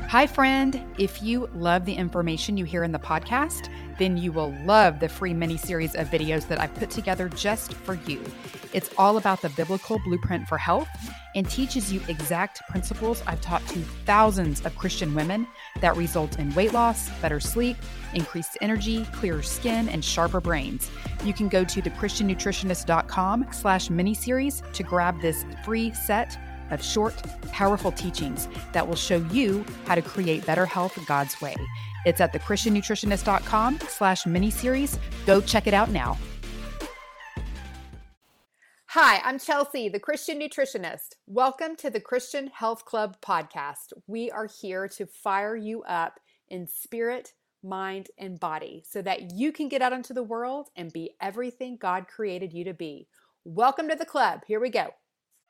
Hi, friend. If you love the information you hear in the podcast, then you will love the free mini-series of videos that I've put together just for you. It's all about the biblical blueprint for health and teaches you exact principles I've taught to thousands of Christian women that result in weight loss, better sleep, increased energy, clearer skin, and sharper brains. You can go to thechristiannutritionist.com/miniseries to grab this free set of short, powerful teachings that will show you how to create better health God's way. It's at thechristiannutritionist.com/miniseries. Go check it out now. Hi, I'm Chelsea, the Christian Nutritionist. Welcome to the Christian Health Club podcast. We are here to fire you up in spirit, mind, and body so that you can get out into the world and be everything God created you to be. Welcome to the club. Here we go.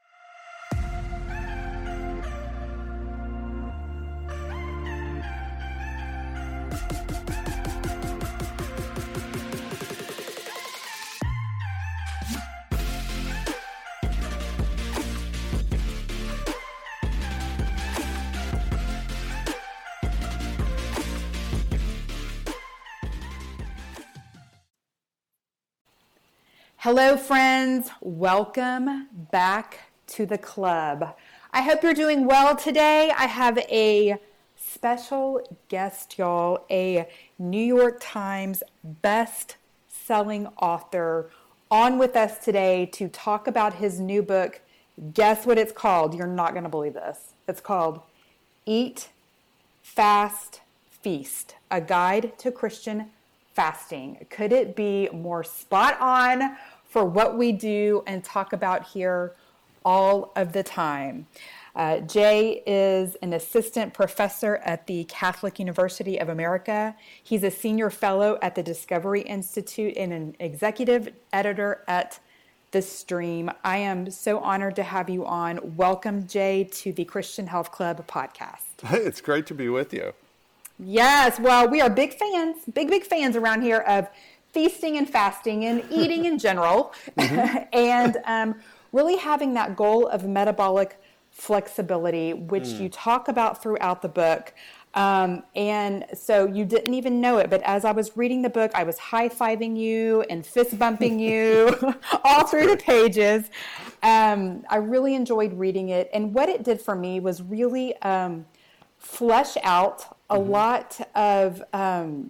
Hello, friends. Welcome back to the club. I hope you're doing well today. I have a special guest, y'all, a New York Times best-selling author on with us today to talk about his new book. Guess what it's called? You're not going to believe this. It's called Eat, Fast, Feast, a guide to Christian fasting. Could it be more spot on for what we do and talk about here all of the time? Jay is an assistant professor at the Catholic University of America. He's a senior fellow at the Discovery Institute and an executive editor at The Stream. I am so honored to have you on. Welcome, Jay, to the Christian Health Club podcast. It's great to be with you. Yes, well, we are big fans, big fans around here of feasting and fasting and eating in general, and really having that goal of metabolic flexibility, which you talk about throughout the book. And so you didn't even know it, but as I was reading the book, I was high-fiving you and fist bumping you all through the pages. I really enjoyed reading it, and what it did for me was really flesh out a lot of, a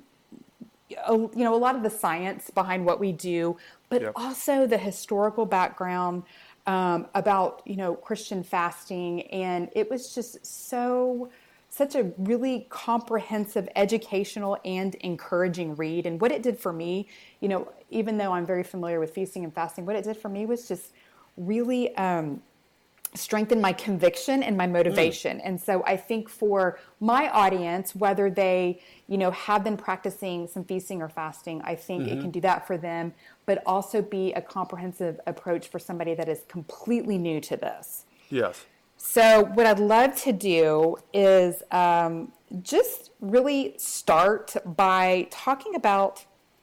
lot of the science behind what we do, but also the historical background about, Christian fasting. And it was just such a really comprehensive, educational, and encouraging read. And what it did for me, even though I'm very familiar with feasting and fasting, what it did for me was just really strengthen my conviction and my motivation. And so I think for my audience, whether they, have been practicing some feasting or fasting, I think it can do that for them, but also be a comprehensive approach for somebody that is completely new to this. Yes. So what I'd love to do is just really start by talking about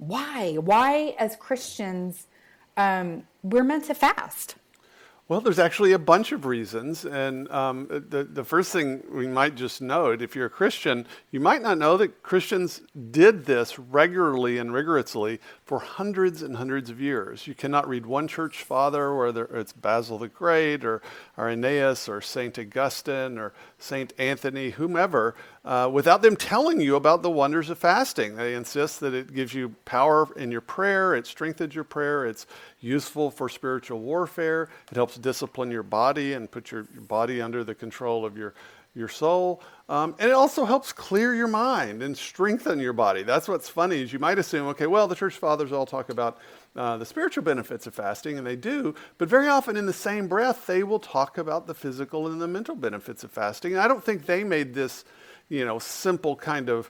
why as Christians, we're meant to fast. Well, there's actually a bunch of reasons, and the first thing we might just note, if you're a Christian, you might not know that Christians did this regularly and rigorously for hundreds and hundreds of years. You cannot read one church father, whether it's Basil the Great or Irenaeus or St. Augustine or St. Anthony, whomever, without them telling you about the wonders of fasting. They insist that it gives you power in your prayer, it strengthens your prayer, it's useful for spiritual warfare, it helps discipline your body and put your body under the control of your soul, and it also helps clear your mind and strengthen your body. That's what's funny is you might assume, okay, well, the church fathers all talk about the spiritual benefits of fasting, and they do, but very often in the same breath, they will talk about the physical and the mental benefits of fasting. And I don't think they made this simple kind of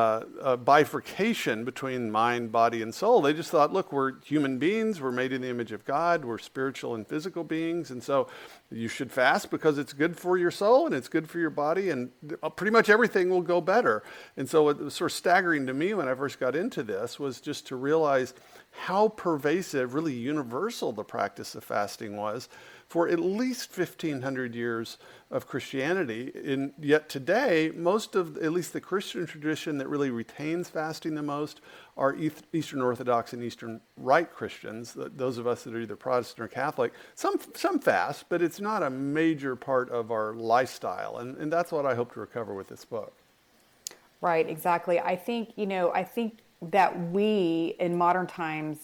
bifurcation between mind, body, and soul. They just thought, look, we're human beings, we're made in the image of God, we're spiritual and physical beings, and so you should fast because it's good for your soul and it's good for your body, and pretty much everything will go better. And so what was sort of staggering to me when I first got into this was just to realize how pervasive, really universal the practice of fasting was for at least 1,500 years of Christianity. And yet today, most of, at least the Christian tradition that really retains fasting the most are Eastern Orthodox and Eastern Rite Christians, those of us that are either Protestant or Catholic. Some fast, but it's not a major part of our lifestyle. And that's what I hope to recover with this book. Right, exactly. I think that we, in modern times,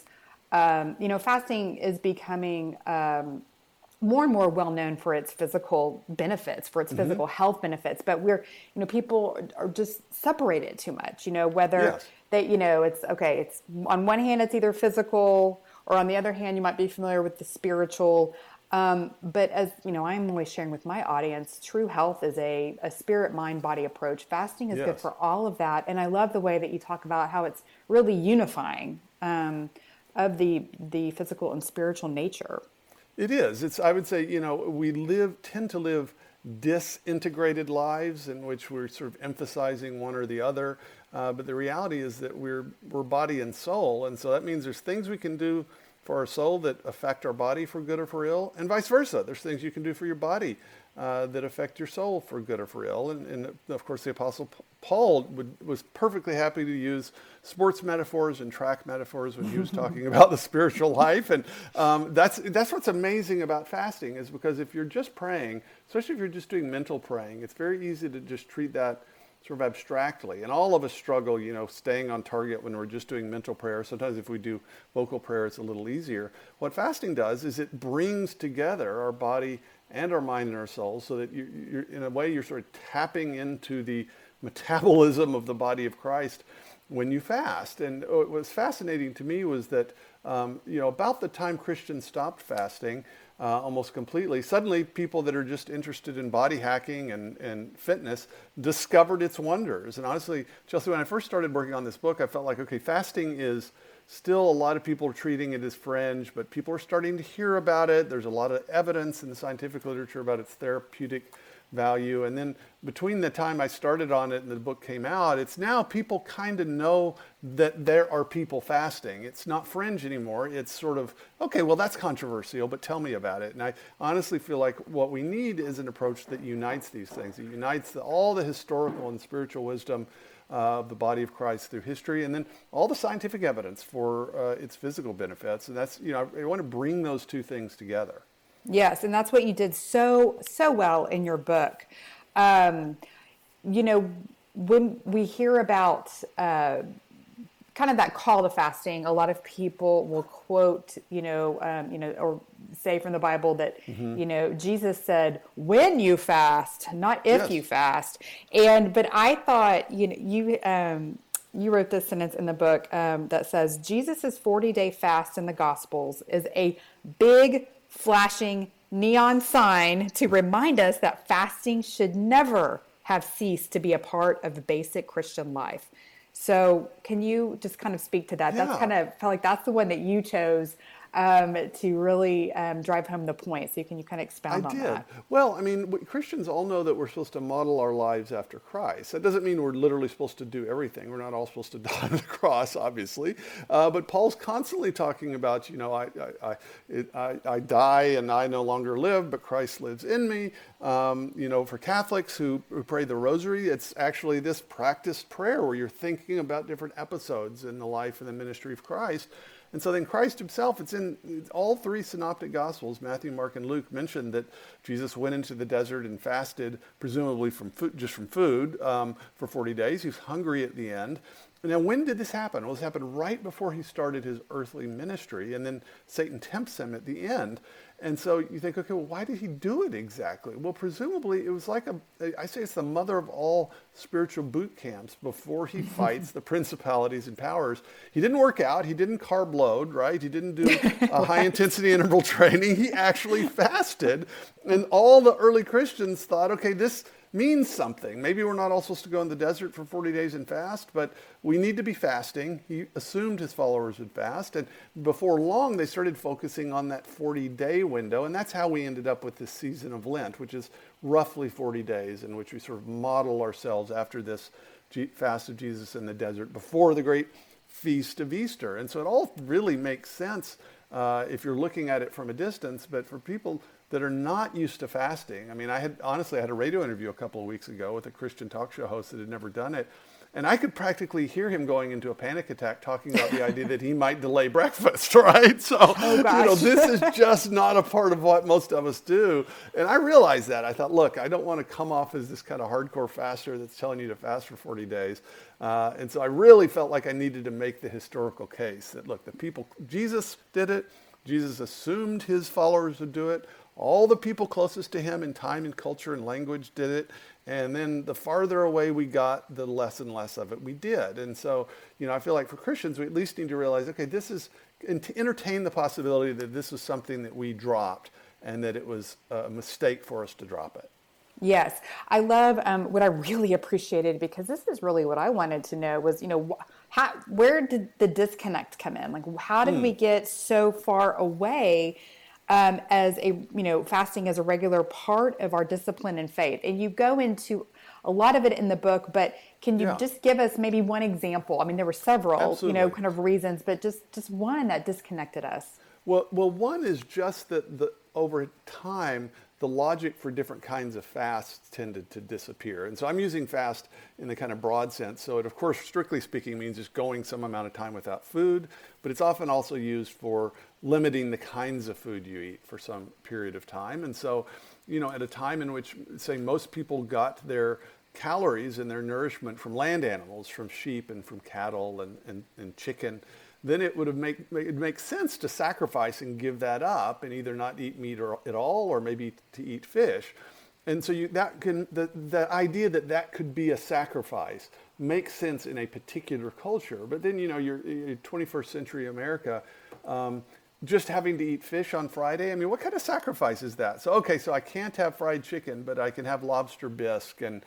fasting is becoming more and more well known for its physical benefits, for its physical health benefits. But people are just separated too much. Whether they, it's on one hand it's either physical, or on the other hand you might be familiar with the spiritual. But as I'm always sharing with my audience, true health is a spirit, mind, body approach. Fasting is good for all of that. And I love the way that you talk about how it's really unifying of the physical and spiritual nature. It is. I would say, we tend to live disintegrated lives in which we're sort of emphasizing one or the other. But the reality is that we're body and soul. And so that means there's things we can do for our soul that affect our body for good or for ill, and vice versa. There's things you can do for your body that affect your soul for good or for ill. And of course, the Apostle Paul was perfectly happy to use sports metaphors and track metaphors when he was talking about the spiritual life. And that's what's amazing about fasting, is because if you're just praying, especially if you're just doing mental praying, it's very easy to just treat that sort of abstractly. And all of us struggle, staying on target when we're just doing mental prayer. Sometimes if we do vocal prayer, it's a little easier. What fasting does is it brings together our body and our mind and our soul, so that you're in a way, you're sort of tapping into the metabolism of the body of Christ when you fast. And what was fascinating to me was that, about the time Christians stopped fasting, almost completely, suddenly people that are just interested in body hacking and fitness discovered its wonders. And honestly, Chelsea, when I first started working on this book, I felt like, okay, fasting is still, a lot of people are treating it as fringe, but people are starting to hear about it. There's a lot of evidence in the scientific literature about its therapeutic value. And then between the time I started on it and the book came out, it's now people kind of know that there are people fasting. It's not fringe anymore. It's sort of, okay, well, that's controversial, but tell me about it. And I honestly feel like what we need is an approach that unites these things. It unites all the historical and spiritual wisdom of the body of Christ through history, and then all the scientific evidence for its physical benefits. And that's, I want to bring those two things together. Yes, and that's what you did so well in your book. When we hear about kind of that call to fasting, a lot of people will quote, or say from the Bible that, Jesus said, when you fast, not if you fast. But I thought, you wrote this sentence in the book that says, Jesus' 40-day fast in the Gospels is a big, flashing neon sign to remind us that fasting should never have ceased to be a part of basic Christian life. So can you just kind of speak to that? Yeah. That's kind of felt like that's the one that you chose to really drive home the point. So can you kind of expound on that? Well, Christians all know that we're supposed to model our lives after Christ. That doesn't mean we're literally supposed to do everything. We're not all supposed to die on the cross, obviously. But Paul's constantly talking about, I die and I no longer live, but Christ lives in me. For Catholics who pray the rosary, it's actually this practiced prayer where you're thinking about different episodes in the life and the ministry of Christ. And so then Christ himself, it's in all three synoptic gospels, Matthew, Mark, and Luke, mentioned that Jesus went into the desert and fasted, presumably from food, for 40 days. He was hungry at the end. Now, when did this happen? Well, this happened right before he started his earthly ministry, and then Satan tempts him at the end. And so you think, okay, well, why did he do it exactly? Well, presumably it was like I say it's the mother of all spiritual boot camps before he fights the principalities and powers. He didn't work out. He didn't carb load, right? He didn't do high intensity interval training. He actually fasted. And all the early Christians thought, okay, this means something. Maybe we're not all supposed to go in the desert for 40 days and fast, but we need to be fasting. He assumed his followers would fast. And before long, they started focusing on that 40-day window. And that's how we ended up with this season of Lent, which is roughly 40 days in which we sort of model ourselves after this fast of Jesus in the desert before the great feast of Easter. And so it all really makes sense if you're looking at it from a distance. But for people that are not used to fasting. I mean, I had a radio interview a couple of weeks ago with a Christian talk show host that had never done it. And I could practically hear him going into a panic attack talking about the idea that he might delay breakfast, right? So, this is just not a part of what most of us do. And I realized that. I thought, look, I don't want to come off as this kind of hardcore faster that's telling you to fast for 40 days. And so I really felt like I needed to make the historical case that, look, Jesus did it. Jesus assumed his followers would do it. All the people closest to him in time and culture and language did it. And then the farther away we got, the less and less of it we did. And so, I feel like for Christians, we at least need to realize, okay, to entertain the possibility that this was something that we dropped and that it was a mistake for us to drop it. Yes. I love what I really appreciated, because this is really what I wanted to know was, where did the disconnect come in? Like, how did we get so far away as fasting as a regular part of our discipline and faith? And you go into a lot of it in the book, but can you just give us maybe one example? I mean, there were several, Absolutely. Kind of reasons, but just one that disconnected us. Well, one is just that over time, the logic for different kinds of fasts tended to disappear. And so I'm using fast in the kind of broad sense. So it, of course, strictly speaking, means just going some amount of time without food, but it's often also used for limiting the kinds of food you eat for some period of time. And so, at a time in which, say, most people got their calories and their nourishment from land animals, from sheep and from cattle and chicken, then it would make sense to sacrifice and give that up and either not eat meat at all, or maybe to eat fish. And so the idea that could be a sacrifice makes sense in a particular culture. But then, you're 21st century America, just having to eat fish on Friday. I mean, what kind of sacrifice is that? So I can't have fried chicken, but I can have lobster bisque and,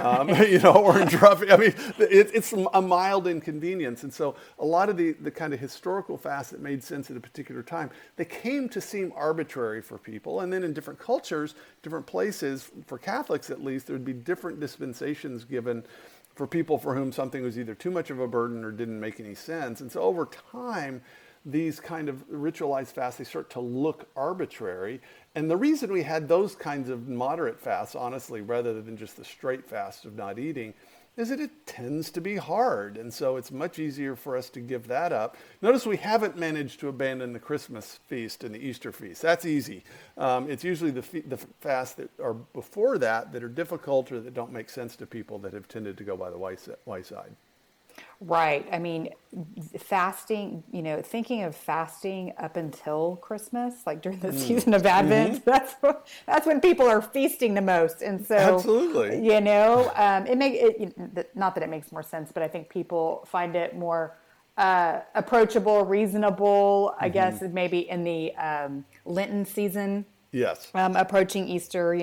orange rough. I mean, it's a mild inconvenience. And so a lot of the kind of historical fasts that made sense at a particular time, they came to seem arbitrary for people. And then in different cultures, different places, for Catholics at least, there would be different dispensations given for people for whom something was either too much of a burden or didn't make any sense. And so over time, these kind of ritualized fasts, they start to look arbitrary. And the reason we had those kinds of moderate fasts, honestly, rather than just the straight fast of not eating, is that it tends to be hard. And so it's much easier for us to give that up. Notice we haven't managed to abandon the Christmas feast and the Easter feast. That's easy. It's usually the fasts that are before that are difficult or that don't make sense to people that have tended to go by the wayside. Right. I mean, fasting, thinking of fasting up until Christmas, like during the season of Advent, that's when people are feasting the most. And so, absolutely, not that it makes more sense, but I think people find it more approachable, reasonable, I guess, maybe in the Lenten season. Yes. Approaching Easter,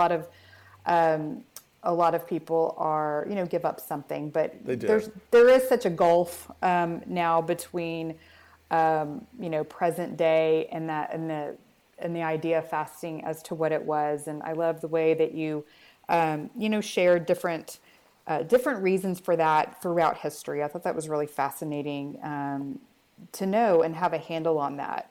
a lot of people are, give up something, but there is such a gulf now between, present day and the idea of fasting as to what it was. And I love the way that you, shared different reasons for that throughout history. I thought that was really fascinating to know and have a handle on that.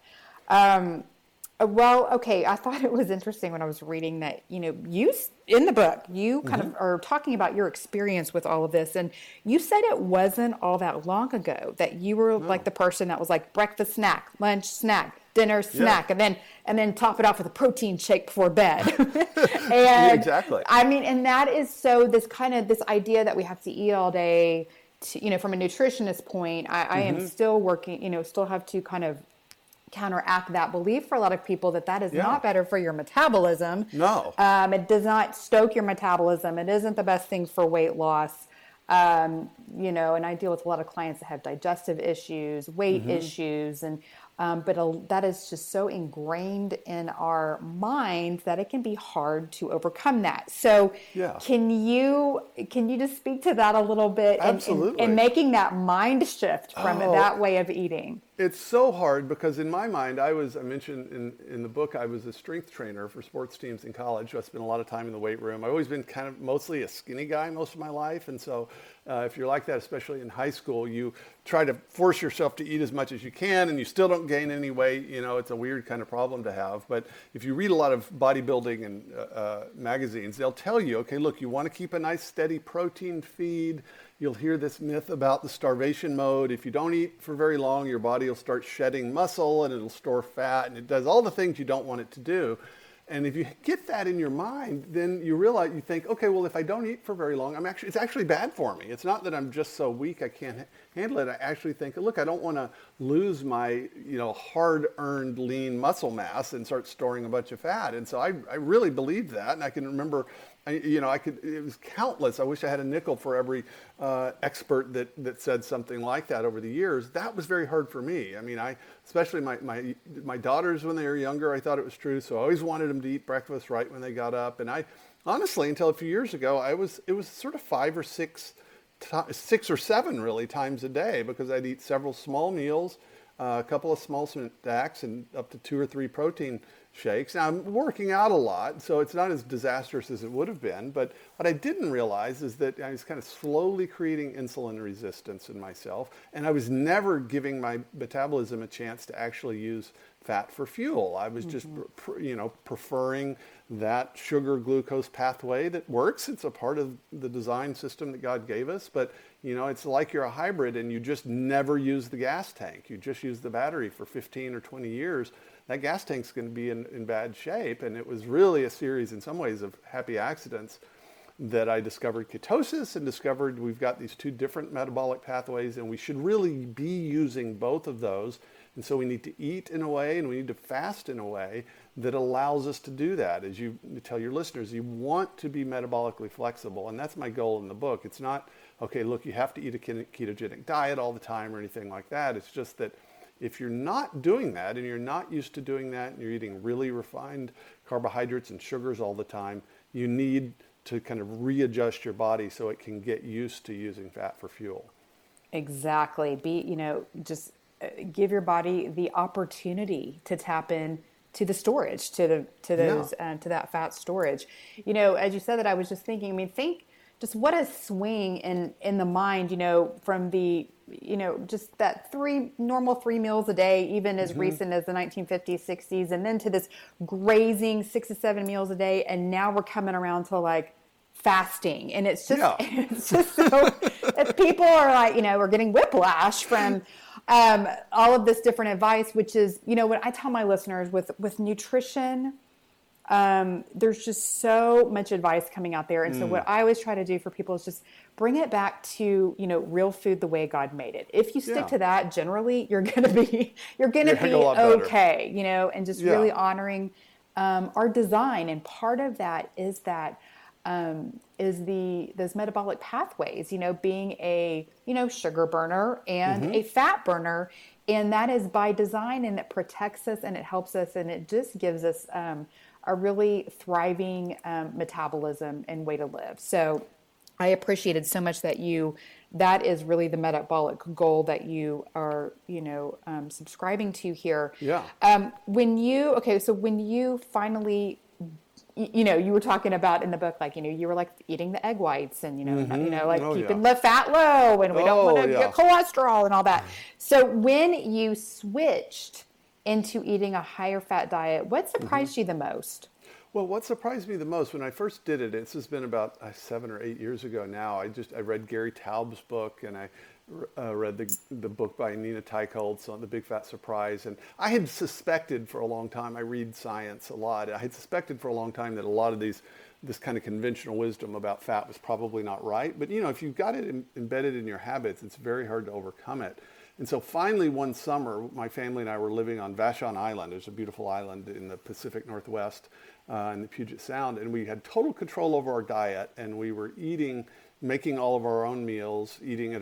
Well, okay, I thought it was interesting when I was reading that, you, in the book, you kind of are talking about your experience with all of this, and you said it wasn't all that long ago that you were like the person that was like breakfast snack, lunch snack, dinner snack, and then top it off with a protein shake before bed. And exactly. I mean, and that is so this idea that we have to eat all day, from a nutritionist point, I am still working, still have to kind of counteract that belief for a lot of people that is not better for your metabolism. No. It does not stoke your metabolism. It isn't the best thing for weight loss. And I deal with a lot of clients that have digestive issues, weight issues, and but that is just so ingrained in our minds that it can be hard to overcome that. So can you just speak to that a little bit? Absolutely. And making that mind shift from that way of eating? It's so hard because in my mind, I mentioned in the book, I was a strength trainer for sports teams in college. So I spent a lot of time in the weight room. I've always been kind of mostly a skinny guy most of my life. And so if you're like that, especially in high school, you try to force yourself to eat as much as you can and you still don't gain any weight. You know, it's a weird kind of problem to have. But if you read a lot of bodybuilding and magazines, they'll tell you, okay, look, you want to keep a nice steady protein feed. You'll hear this myth about the starvation mode. If you don't eat for very long, your body will start shedding muscle and it'll store fat and it does all the things you don't want it to do. And if you get that in your mind, then you realize, you think, okay, well, if I don't eat for very long, it's actually bad for me. It's not that I'm just so weak I can't handle it. I actually think, look, I don't want to lose my, hard-earned lean muscle mass and start storing a bunch of fat. And so I really believed that, and I can remember, it was countless. I wish I had a nickel for every expert that said something like that over the years. That was very hard for me. I mean, especially my daughters when they were younger, I thought it was true. So I always wanted them to eat breakfast right when they got up. And I honestly, until a few years ago, it was sort of 5 or 6 or 7 really times a day, because I'd eat several small meals, a couple of small snacks, and up to 2 or 3 protein shakes. Now, I'm working out a lot, so it's not as disastrous as it would have been, but what I didn't realize is that I was kind of slowly creating insulin resistance in myself, and I was never giving my metabolism a chance to actually use fat for fuel. I was just, preferring that sugar-glucose pathway that works. It's a part of the design system that God gave us, but it's like you're a hybrid and you just never use the gas tank. You just use the battery for 15 or 20 years. That gas tank's going to be in bad shape. And it was really a series, in some ways, of happy accidents that I discovered ketosis and discovered we've got these 2 different metabolic pathways and we should really be using both of those. And so we need to eat in a way and we need to fast in a way that allows us to do that. As you tell your listeners, you want to be metabolically flexible. And that's my goal in the book. It's not, okay, look, you have to eat a ketogenic diet all the time or anything like that. It's just that if you're not doing that and you're not used to doing that and you're eating really refined carbohydrates and sugars all the time, you need to kind of readjust your body so it can get used to using fat for fuel. Exactly. Just give your body the opportunity to tap in to the storage, to that fat storage. As you said that, I was just thinking, think just what a swing in the mind, from the, just that 3 meals a day, even as recent as the 1950s, 60s, and then to this grazing 6 to 7 meals a day. And now we're coming around to like fasting. And it's just, it's just so, if people are like, we're getting whiplash from all of this different advice, which is, what I tell my listeners with nutrition, there's just so much advice coming out there. And so what I always try to do for people is just bring it back to, real food the way God made it. If you stick to that, generally you're going to be okay, and just really honoring, our design. And part of that is those metabolic pathways, being a, sugar burner and a fat burner. And that is by design, and it protects us and it helps us. And it just gives us, a really thriving metabolism and way to live. So I appreciated so much that that is really the metabolic goal that you are, subscribing to here. Yeah. When you finally, you were talking about in the book, like, you were like eating the egg whites and, keeping the fat low and we don't want to get cholesterol and all that. So when you switched into eating a higher fat diet, what surprised you the most? Well, what surprised me the most when I first did it, this has been about 7 or 8 years ago now, I read Gary Taubes' book, and I read the book by Nina Teicholz on The Big Fat Surprise. And I had suspected for a long time, I read science a lot, I had suspected for a long time that a lot of this kind of conventional wisdom about fat was probably not right. But, if you've got it embedded in your habits, it's very hard to overcome it. And so finally one summer, my family and I were living on Vashon Island. There's a beautiful island in the Pacific Northwest in the Puget Sound. And we had total control over our diet, and we were making all of our own meals, eating at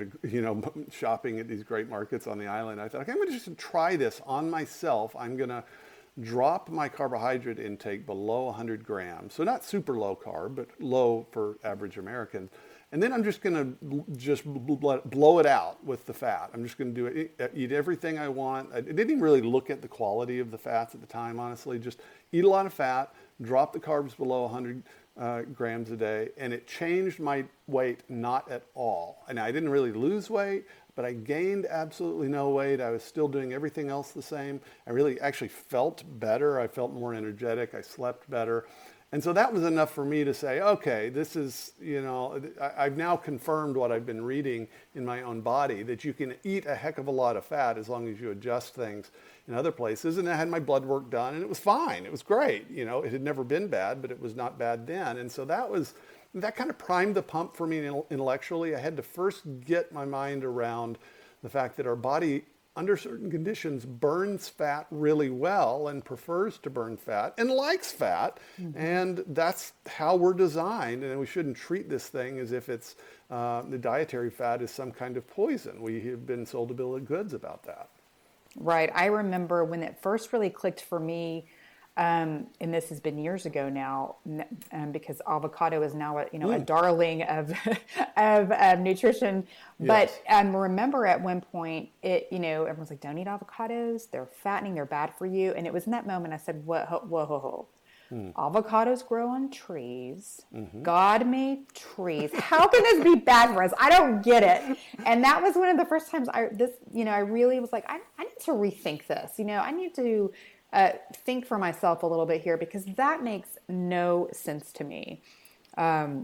shopping at these great markets on the island. I thought, okay, I'm going to just try this on myself. I'm going to drop my carbohydrate intake below 100 grams. So not super low carb, but low for average Americans. And then I'm just going to just blow it out with the fat. I'm just going to eat everything I want. I didn't even really look at the quality of the fats at the time, honestly. Just eat a lot of fat, drop the carbs below 100 grams a day, and it changed my weight not at all. And I didn't really lose weight, but I gained absolutely no weight. I was still doing everything else the same. I really actually felt better. I felt more energetic. I slept better. And so that was enough for me to say, okay, this is, I've now confirmed what I've been reading in my own body, that you can eat a heck of a lot of fat as long as you adjust things in other places. And I had my blood work done, and it was fine. It was great. It had never been bad, but it was not bad then. And so that kind of primed the pump for me intellectually. I had to first get my mind around the fact that our body, under certain conditions, burns fat really well and prefers to burn fat and likes fat. Mm-hmm. And that's how we're designed. And we shouldn't treat this thing as if it's the dietary fat is some kind of poison. We have been sold a bill of goods about that. Right. I remember when it first really clicked for me, and this has been years ago now, because avocado is now a darling of nutrition. But Yes. Remember at one point, everyone's like, "Don't eat avocados; they're fattening; they're bad for you." And it was in that moment I said, "Whoa. Avocados grow on trees. Mm-hmm. God made trees. How can this be bad for us? I don't get it." And that was one of the first times I really was like, I need to rethink this. I need to think for myself a little bit here, because that makes no sense to me. I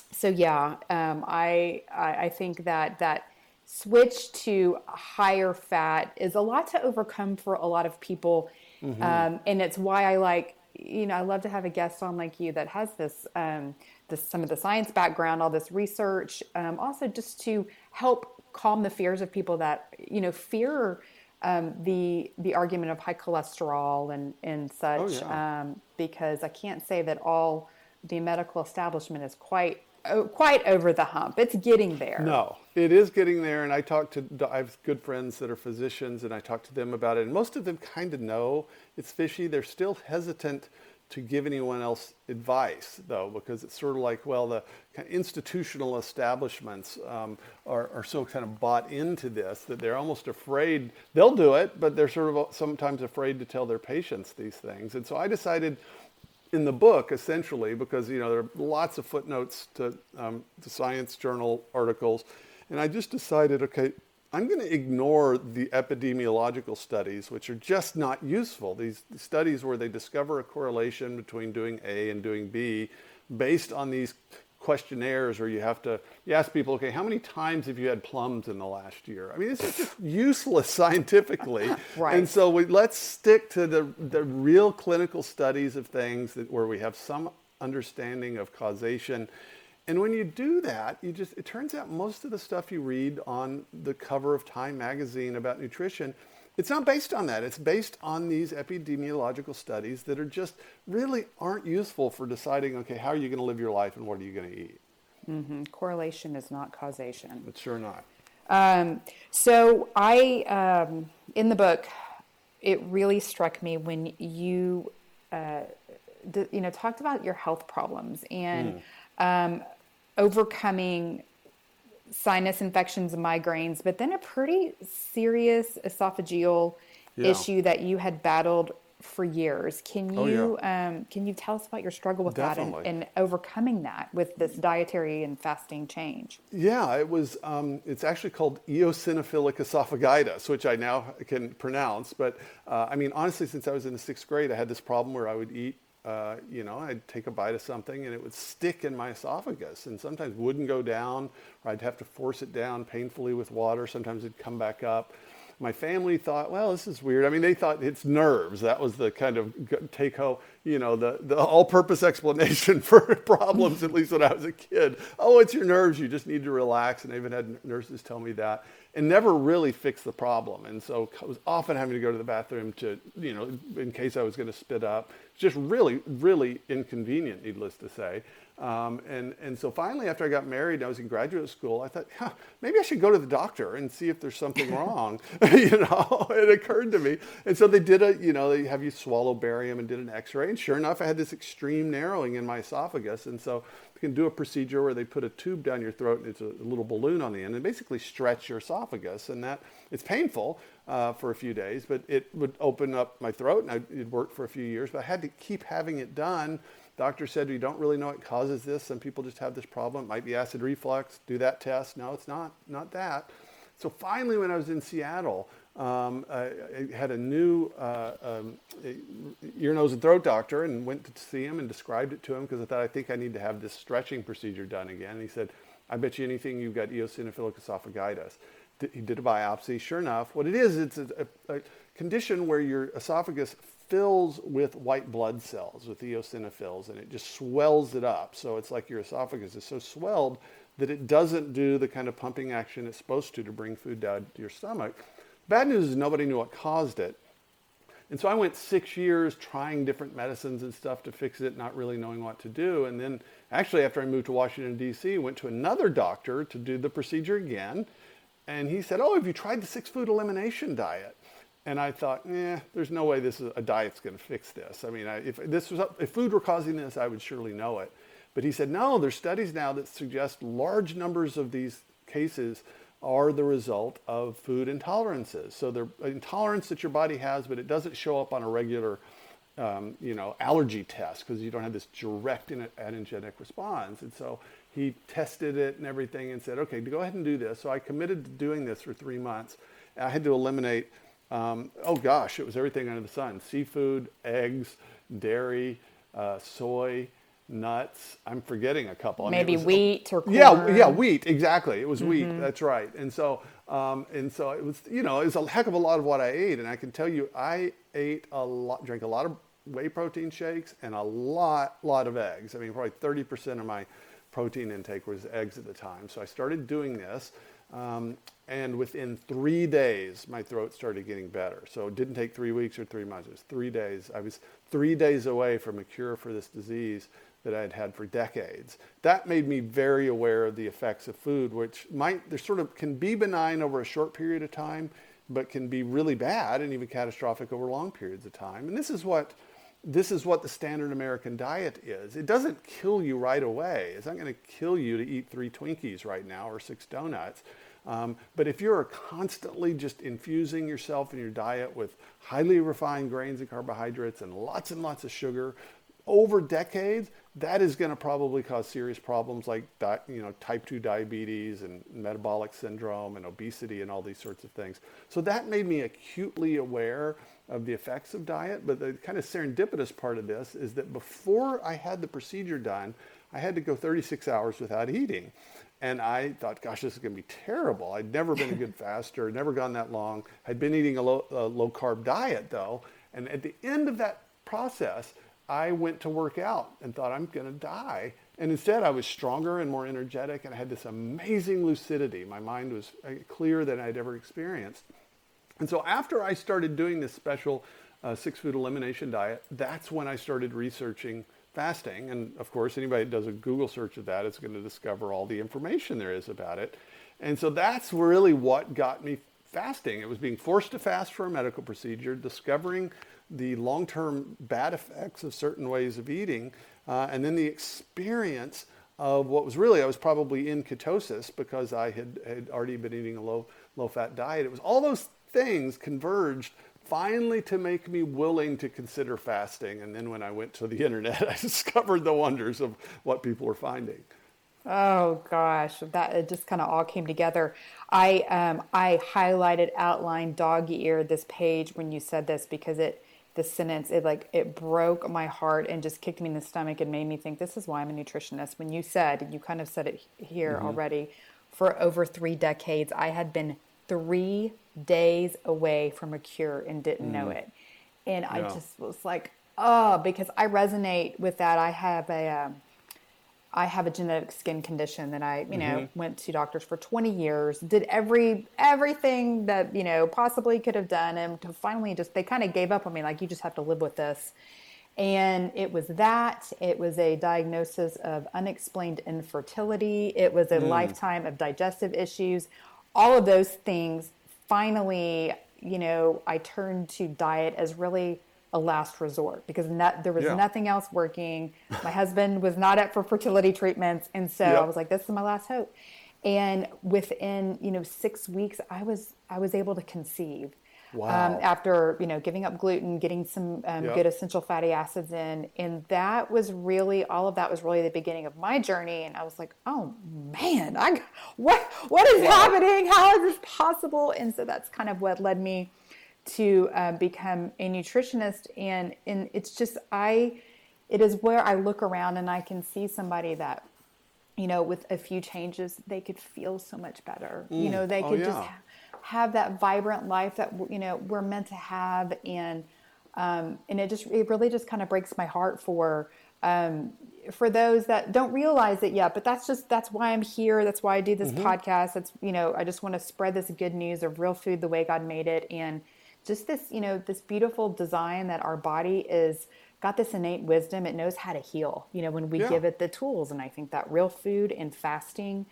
think that switch to higher fat is a lot to overcome for a lot of people. Mm-hmm. And it's why I like, I love to have a guest on like you that has this some of the science background, all this research, also just to help calm the fears of people that, fear the argument of high cholesterol and such. Oh, yeah. Because I can't say that all the medical establishment is quite over the hump. It's getting there. No, it is getting there. And I have good friends that are physicians, and I talk to them about it. And most of them kind of know it's fishy. They're still hesitant to give anyone else advice, though, because it's sort of like, well, the kind of institutional establishments are so kind of bought into this that they're almost afraid. They'll do it, but they're sort of sometimes afraid to tell their patients these things. And so I decided in the book, essentially, because there are lots of footnotes to Science Journal articles, and I just decided, okay, I'm going to ignore the epidemiological studies, which are just not useful. These studies where they discover a correlation between doing A and doing B based on these questionnaires where you ask people, okay, how many times have you had plums in the last year? I mean, it's just useless scientifically. Right. And so let's stick to the real clinical studies of things where we have some understanding of causation. And when you do that, it turns out most of the stuff you read on the cover of Time magazine about nutrition, it's not based on that. It's based on these epidemiological studies that are just really aren't useful for deciding, okay, how are you going to live your life and what are you going to eat? Mm-hmm. Correlation is not causation. It's sure not. So I, in the book, it really struck me when you, talked about your health problems and overcoming sinus infections and migraines, but then a pretty serious esophageal issue that you had battled for years. Can you tell us about your struggle with Definitely. that and overcoming that with this dietary and fasting change? Yeah, it was. It's actually called eosinophilic esophagitis, which I now can pronounce. But honestly, since I was in the 6th grade, I had this problem where I would eat. I'd take a bite of something and it would stick in my esophagus, and sometimes wouldn't go down, or I'd have to force it down painfully with water. Sometimes it'd come back up. My family thought, well, this is weird. I mean, they thought it's nerves. That was the kind of take-home, the all-purpose explanation for problems, at least when I was a kid. Oh, it's your nerves. You just need to relax. And I even had nurses tell me that, and never really fixed the problem. And so I was often having to go to the bathroom to, in case I was going to spit up. Just really, really inconvenient, needless to say. And so finally, after I got married and I was in graduate school, I thought, maybe I should go to the doctor and see if there's something wrong. It occurred to me. And so they did they have you swallow barium and did an x-ray. And sure enough, I had this extreme narrowing in my esophagus. And so you can do a procedure where they put a tube down your throat and it's a little balloon on the end and basically stretch your esophagus. And it's painful for a few days, but it would open up my throat and it worked for a few years. But I had to keep having it done. Doctor said, we don't really know what causes this. Some people just have this problem. It might be acid reflux. Do that test. No, it's not that. So finally, when I was in Seattle, I had a new ear, nose, and throat doctor and went to see him and described it to him because I thought, I think I need to have this stretching procedure done again. And he said, I bet you anything you've got eosinophilic esophagitis. He did a biopsy. Sure enough, what it is, it's a condition where your esophagus fills with white blood cells, with eosinophils, and it just swells it up. So it's like your esophagus is so swelled that it doesn't do the kind of pumping action it's supposed to bring food down to your stomach. Bad news is nobody knew what caused it. And so I went 6 years trying different medicines and stuff to fix it, not really knowing what to do. And then actually after I moved to Washington, D.C., went to another doctor to do the procedure again. And he said, have you tried the 6-food elimination diet? And I thought, there's no way a diet's going to fix this. I mean, if food were causing this, I would surely know it. But he said, no, there's studies now that suggest large numbers of these cases are the result of food intolerances. So they're intolerance that your body has, but it doesn't show up on a regular, allergy test because you don't have this direct antigenic response. And so he tested it and everything and said, okay, go ahead and do this. So I committed to doing this for 3 months. I had to eliminate it was everything under the sun. Seafood, eggs, dairy, soy, nuts. I'm forgetting a couple. Maybe wheat or corn. Yeah, wheat. Exactly. It was wheat. That's right. And so it was, it was a heck of a lot of what I ate. And I can tell you, I ate drank a lot of whey protein shakes and a lot of eggs. I mean, probably 30% of my protein intake was eggs at the time. So I started doing this. And within 3 days, my throat started getting better. So it didn't take 3 weeks or 3 months. It was 3 days. I was 3 days away from a cure for this disease that I had had for decades. That made me very aware of the effects of food, which can be benign over a short period of time, but can be really bad and even catastrophic over long periods of time. And this is what the standard American diet is. It doesn't kill you right away. It's not going to kill you to eat 3 Twinkies right now or 6 donuts. But if you're constantly just infusing yourself in your diet with highly refined grains and carbohydrates and lots of sugar over decades, that is going to probably cause serious problems like type 2 diabetes and metabolic syndrome and obesity and all these sorts of things. So that made me acutely aware of the effects of diet. But the kind of serendipitous part of this is that before I had the procedure done, I had to go 36 hours without eating. And I thought, gosh, this is going to be terrible. I'd never been a good faster, never gone that long. I'd been eating a low carb diet though. And at the end of that process, I went to work out and thought I'm going to die. And instead I was stronger and more energetic and I had this amazing lucidity. My mind was clearer than I'd ever experienced. And so after I started doing this special 6-food elimination diet, that's when I started researching fasting. And of course, anybody that does a Google search of that is going to discover all the information there is about it. And so that's really what got me fasting. It was being forced to fast for a medical procedure, discovering the long-term bad effects of certain ways of eating, and then the experience of what was really, I was probably in ketosis because I had already been eating a low-fat diet. It was all those things converged finally to make me willing to consider fasting. And then when I went to the internet, I discovered the wonders of what people were finding. Oh gosh, that it just kind of all came together. I highlighted, outlined, dog-eared this page when you said this because the sentence, it broke my heart and just kicked me in the stomach and made me think, this is why I'm a nutritionist. When you said, and you kind of said it here already, for over 3 decades, I had been 3 days away from a cure and didn't know it. And I just was like, because I resonate with that. I have a genetic skin condition that I, went to doctors for 20 years, did everything that, possibly could have done. And to finally they kind of gave up on me, like, you just have to live with this. And it was a diagnosis of unexplained infertility. It was a lifetime of digestive issues. All of those things, finally, I turned to diet as really a last resort because there was nothing else working. My husband was not up for fertility treatments. And so I was like, this is my last hope. And within, 6 weeks, I was able to conceive. Wow. After, giving up gluten, getting some good essential fatty acids in. And that was really, all of that was really the beginning of my journey. And I was like, oh man, what is happening? How is this possible? And so that's kind of what led me to become a nutritionist. And it's just, it is where I look around and I can see somebody that, with a few changes, they could feel so much better. They could just have that vibrant life that we're meant to have, and it really just kind of breaks my heart for those that don't realize it yet. But that's why I'm here. That's why I do this podcast. That's I just want to spread this good news of real food the way God made it, and just this this beautiful design that our body is got this innate wisdom. It knows how to heal. When we give it the tools, and I think that real food and fasting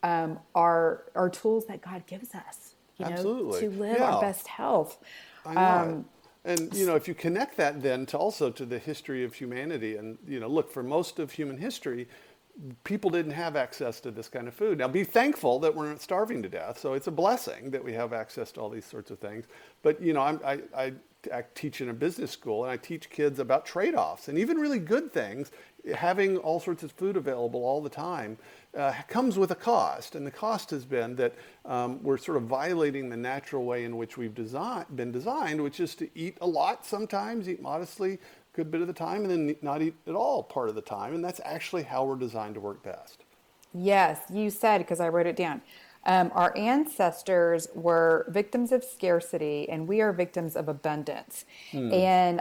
are tools that God gives us. Absolutely. To live our best health. I know. And, if you connect that then to the history of humanity, and, look, for most of human history, people didn't have access to this kind of food. Now, be thankful that we're not starving to death. So it's a blessing that we have access to all these sorts of things. But, I teach in a business school, and I teach kids about trade-offs, and even really good things. Having all sorts of food available all the time comes with a cost, and the cost has been that we're sort of violating the natural way in which we've been designed, which is to eat a lot sometimes, eat modestly a good bit of the time, and then not eat at all part of the time, and that's actually how we're designed to work best. Yes, you said, because I wrote it down. Our ancestors were victims of scarcity, and we are victims of abundance. And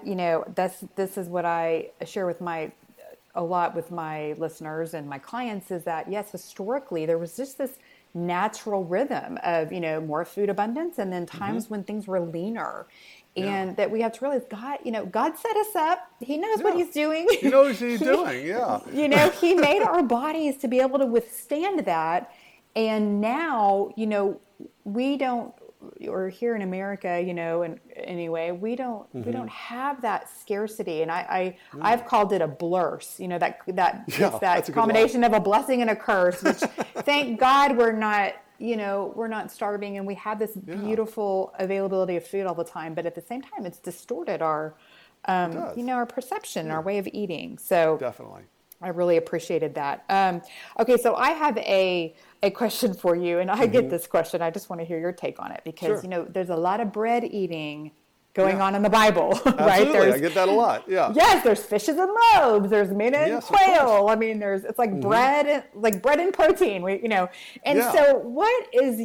this is what I share with a lot with my listeners and my clients, is that yes, historically there was just this natural rhythm of more food abundance, and then times when things were leaner. And that we have to realize God set us up. He knows what he's doing. He knows what he's doing. Yeah. He made our bodies to be able to withstand that. And now, we don't, or here in America, and anyway, we don't have that scarcity. And I've called it a blurse, that combination of a blessing and a curse, which thank God we're not starving, and we have this beautiful availability of food all the time. But at the same time, it's distorted our perception, our way of eating. So definitely. I really appreciated that. Okay, so I have a question for you, and I get this question. I just want to hear your take on it, because there's a lot of bread eating going on in the Bible, right? Absolutely, I get that a lot. Yeah. Yes, there's fishes and loaves. There's meat and quail. I mean, it's like bread and protein. So what is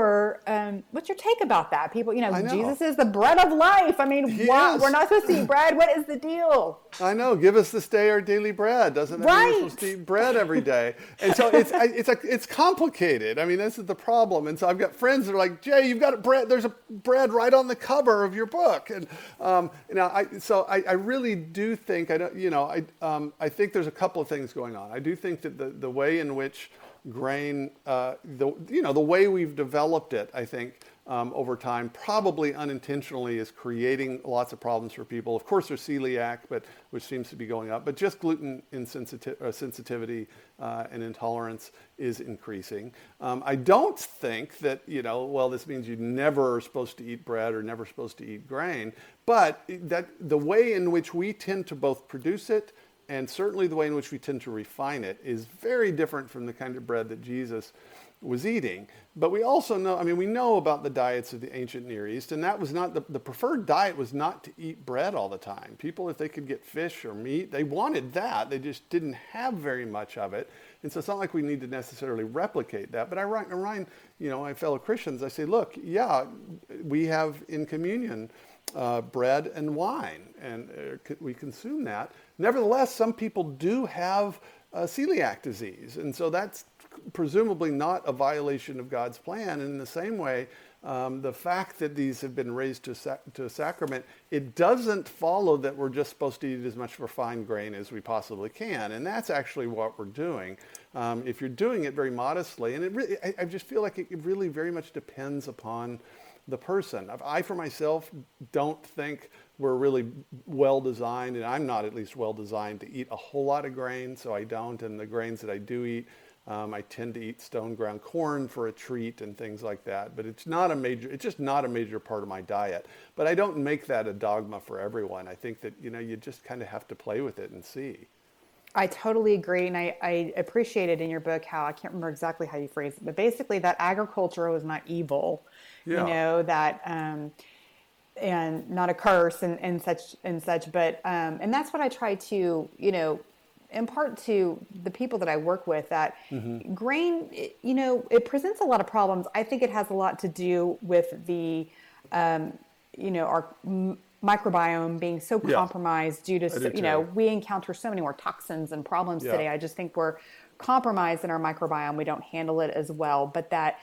what's your take about that? People, Jesus is the bread of life. I mean, we're not supposed to eat bread. What is the deal? I know. Give us this day our daily bread. Doesn't that mean we're supposed to eat bread every day? And so it's complicated. I mean, this is the problem. And so I've got friends that are like, Jay, you've got bread. There's a bread right on the cover of your book. And I really do think I think there's a couple of things going on. I do think that the way in which grain, the way we've developed it, I think over time, probably unintentionally, is creating lots of problems for people. Of course, there's celiac, which seems to be going up, but just gluten sensitivity and intolerance is increasing. I don't think that, this means you never are supposed to eat bread or never supposed to eat grain, but that the way in which we tend to both produce it and certainly the way in which we tend to refine it is very different from the kind of bread that Jesus was eating. But we also know, we know about the diets of the ancient Near East, and that was not, the preferred diet was not to eat bread all the time. People, if they could get fish or meat, they wanted that. They just didn't have very much of it. And so it's not like we need to necessarily replicate that. But I remind, my fellow Christians, I say, look, we have in communion bread and wine, and we consume that. Nevertheless, some people do have celiac disease, and so that's presumably not a violation of God's plan. And in the same way, the fact that these have been raised to a sacrament, it doesn't follow that we're just supposed to eat as much refined grain as we possibly can. And that's actually what we're doing. If you're doing it very modestly, and it really, I just feel like it really very much depends upon the person. I, for myself, don't think we're really well designed, and I'm not at least well designed to eat a whole lot of grain, so I don't. And the grains that I do eat, I tend to eat stone ground corn for a treat and things like that. But it's just not a major part of my diet. But I don't make that a dogma for everyone. I think that, you just kind of have to play with it and see. I totally agree, and I appreciated in your book how, I can't remember exactly how you phrased it, but basically that agriculture was not evil, that and not a curse and such, but and that's what I try to impart to the people that I work with, that grain, it presents a lot of problems. I think it has a lot to do with the our microbiome being so compromised due to, we encounter so many more toxins and problems today. I just think we're compromised in our microbiome. We don't handle it as well. But that,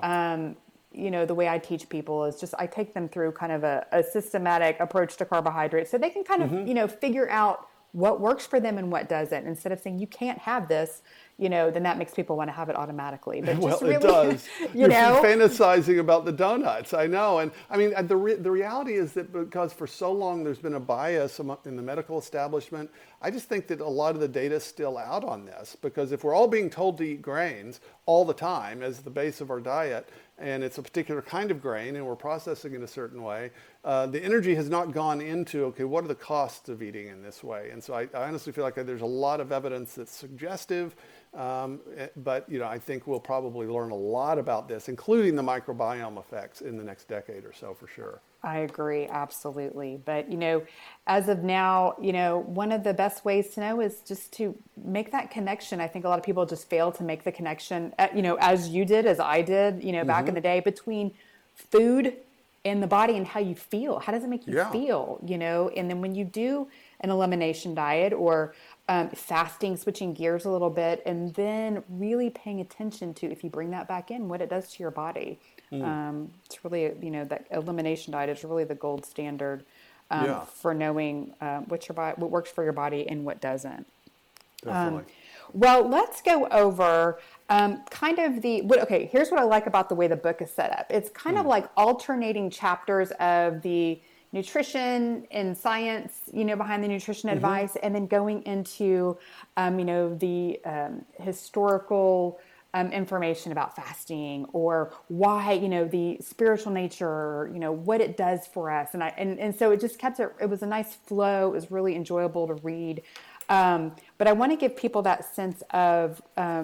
the way I teach people is just, I take them through kind of a systematic approach to carbohydrates so they can kind of, figure out what works for them and what doesn't. Instead of saying, you can't have this, then that makes people want to have it automatically. But just really, it does. You're fantasizing about the donuts. I know. And I mean, the reality is that because for so long there's been a bias in the medical establishment, I just think that a lot of the data is still out on this. Because if we're all being told to eat grains all the time as the base of our diet, and it's a particular kind of grain, and we're processing it a certain way, the energy has not gone into, okay, what are the costs of eating in this way? And so I honestly feel like there's a lot of evidence that's suggestive, but I think we'll probably learn a lot about this, including the microbiome effects, in the next decade or so, for sure. I agree, absolutely. But, as of now, one of the best ways to know is just to make that connection. I think a lot of people just fail to make the connection, as you did, as I did, back in the day, between food and the body and how you feel. How does it make you feel, And then when you do an elimination diet or fasting, switching gears a little bit, and then really paying attention to, if you bring that back in, what it does to your body. It's really, that elimination diet is really the gold standard for knowing what works for your body and what doesn't. Definitely. Well, let's go over here's what I like about the way the book is set up. It's kind of like alternating chapters of the nutrition and science, behind the nutrition advice, and then going into, the historical information about fasting, or why, the spiritual nature, what it does for us. And so it just it was a nice flow. It was really enjoyable to read. But I want to give people that sense of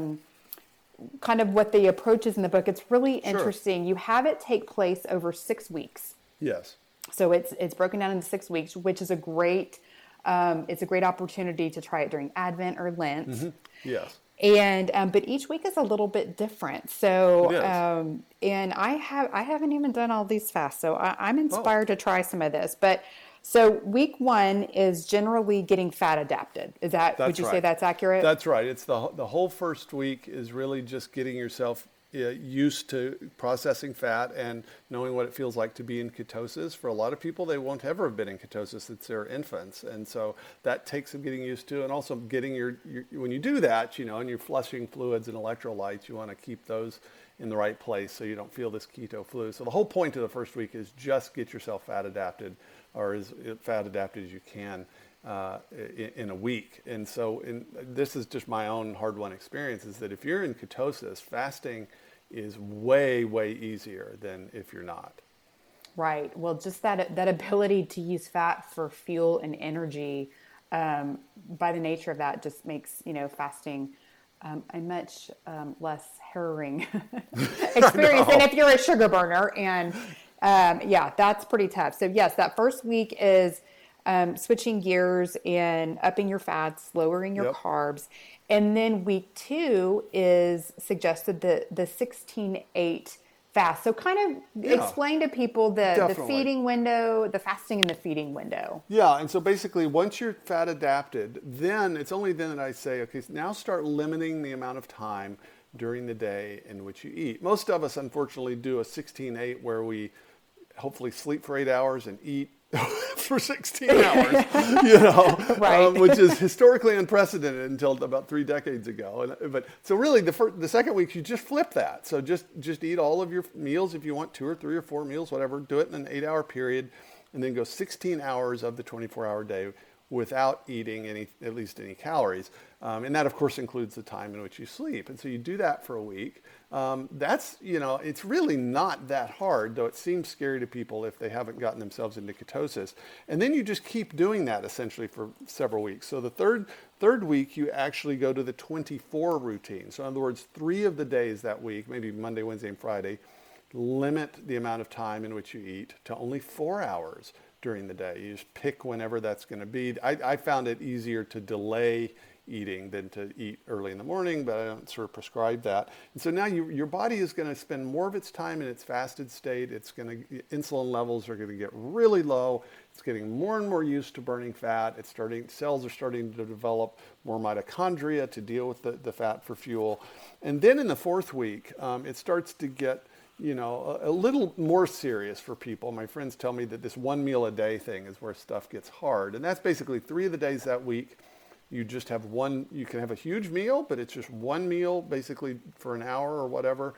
kind of what the approach is in the book. It's really interesting. You have it take place over 6 weeks. Yes. So it's broken down into 6 weeks, which is a great opportunity to try it during Advent or Lent. Yes. And but each week is a little bit different. So and I haven't even done all these fasts, so I'm inspired to try some of this. But so week 1 is generally getting fat adapted. Would you say that's accurate? That's right. It's the whole first week is really just getting yourself used to processing fat and knowing what it feels like to be in ketosis. For a lot of people, they won't ever have been in ketosis since they're infants. And so that takes some getting used to, and also getting your when you do that, and you're flushing fluids and electrolytes, you want to keep those in the right place so you don't feel this keto flu. So the whole point of the first week is just get yourself fat adapted, or as fat adapted as you can in a week. And so this is just my own hard-won experience, is that if you're in ketosis, fasting is way, way easier than if you're not. Right. Well, just that ability to use fat for fuel and energy, by the nature of that, just makes, fasting a much less harrowing experience than if you're a sugar burner. And that's pretty tough. So yes, that first week is switching gears and upping your fats, lowering your carbs. And then week 2 is suggested the 16-8 fast. So kind of explain to people the feeding window, the fasting and the feeding window. Yeah, and so basically once you're fat adapted, then it's only then that I say, okay, now start limiting the amount of time during the day in which you eat. Most of us, unfortunately, do a 16-8 where we hopefully sleep for 8 hours and eat for 16 hours, Right. which is historically unprecedented until about 3 decades ago. But so really, the second week you just flip that. So just eat all of your meals if you want, 2 or 3 or 4 meals, whatever. Do it in an 8-hour period, and then go 16 hours of the 24-hour day without eating at least any calories. And that, of course, includes the time in which you sleep. And so you do that for a week. That's, it's really not that hard, though it seems scary to people if they haven't gotten themselves into ketosis. And then you just keep doing that essentially for several weeks. So the third week, you actually go to the 24 routine. So in other words, 3 of the days that week, maybe Monday, Wednesday, and Friday, limit the amount of time in which you eat to only 4 hours during the day. You just pick whenever that's going to be. I found it easier to delay eating than to eat early in the morning, but I don't sort of prescribe that. And so now your body is going to spend more of its time in its fasted state. Insulin levels are going to get really low. It's getting more and more used to burning fat. Cells are starting to develop more mitochondria to deal with the fat for fuel. And then in the 4th week, it starts to get a little more serious for people. My friends tell me that this 1 meal a day thing is where stuff gets hard. And that's basically 3 of the days that week. You just have you can have a huge meal, but it's just 1 meal basically for an hour or whatever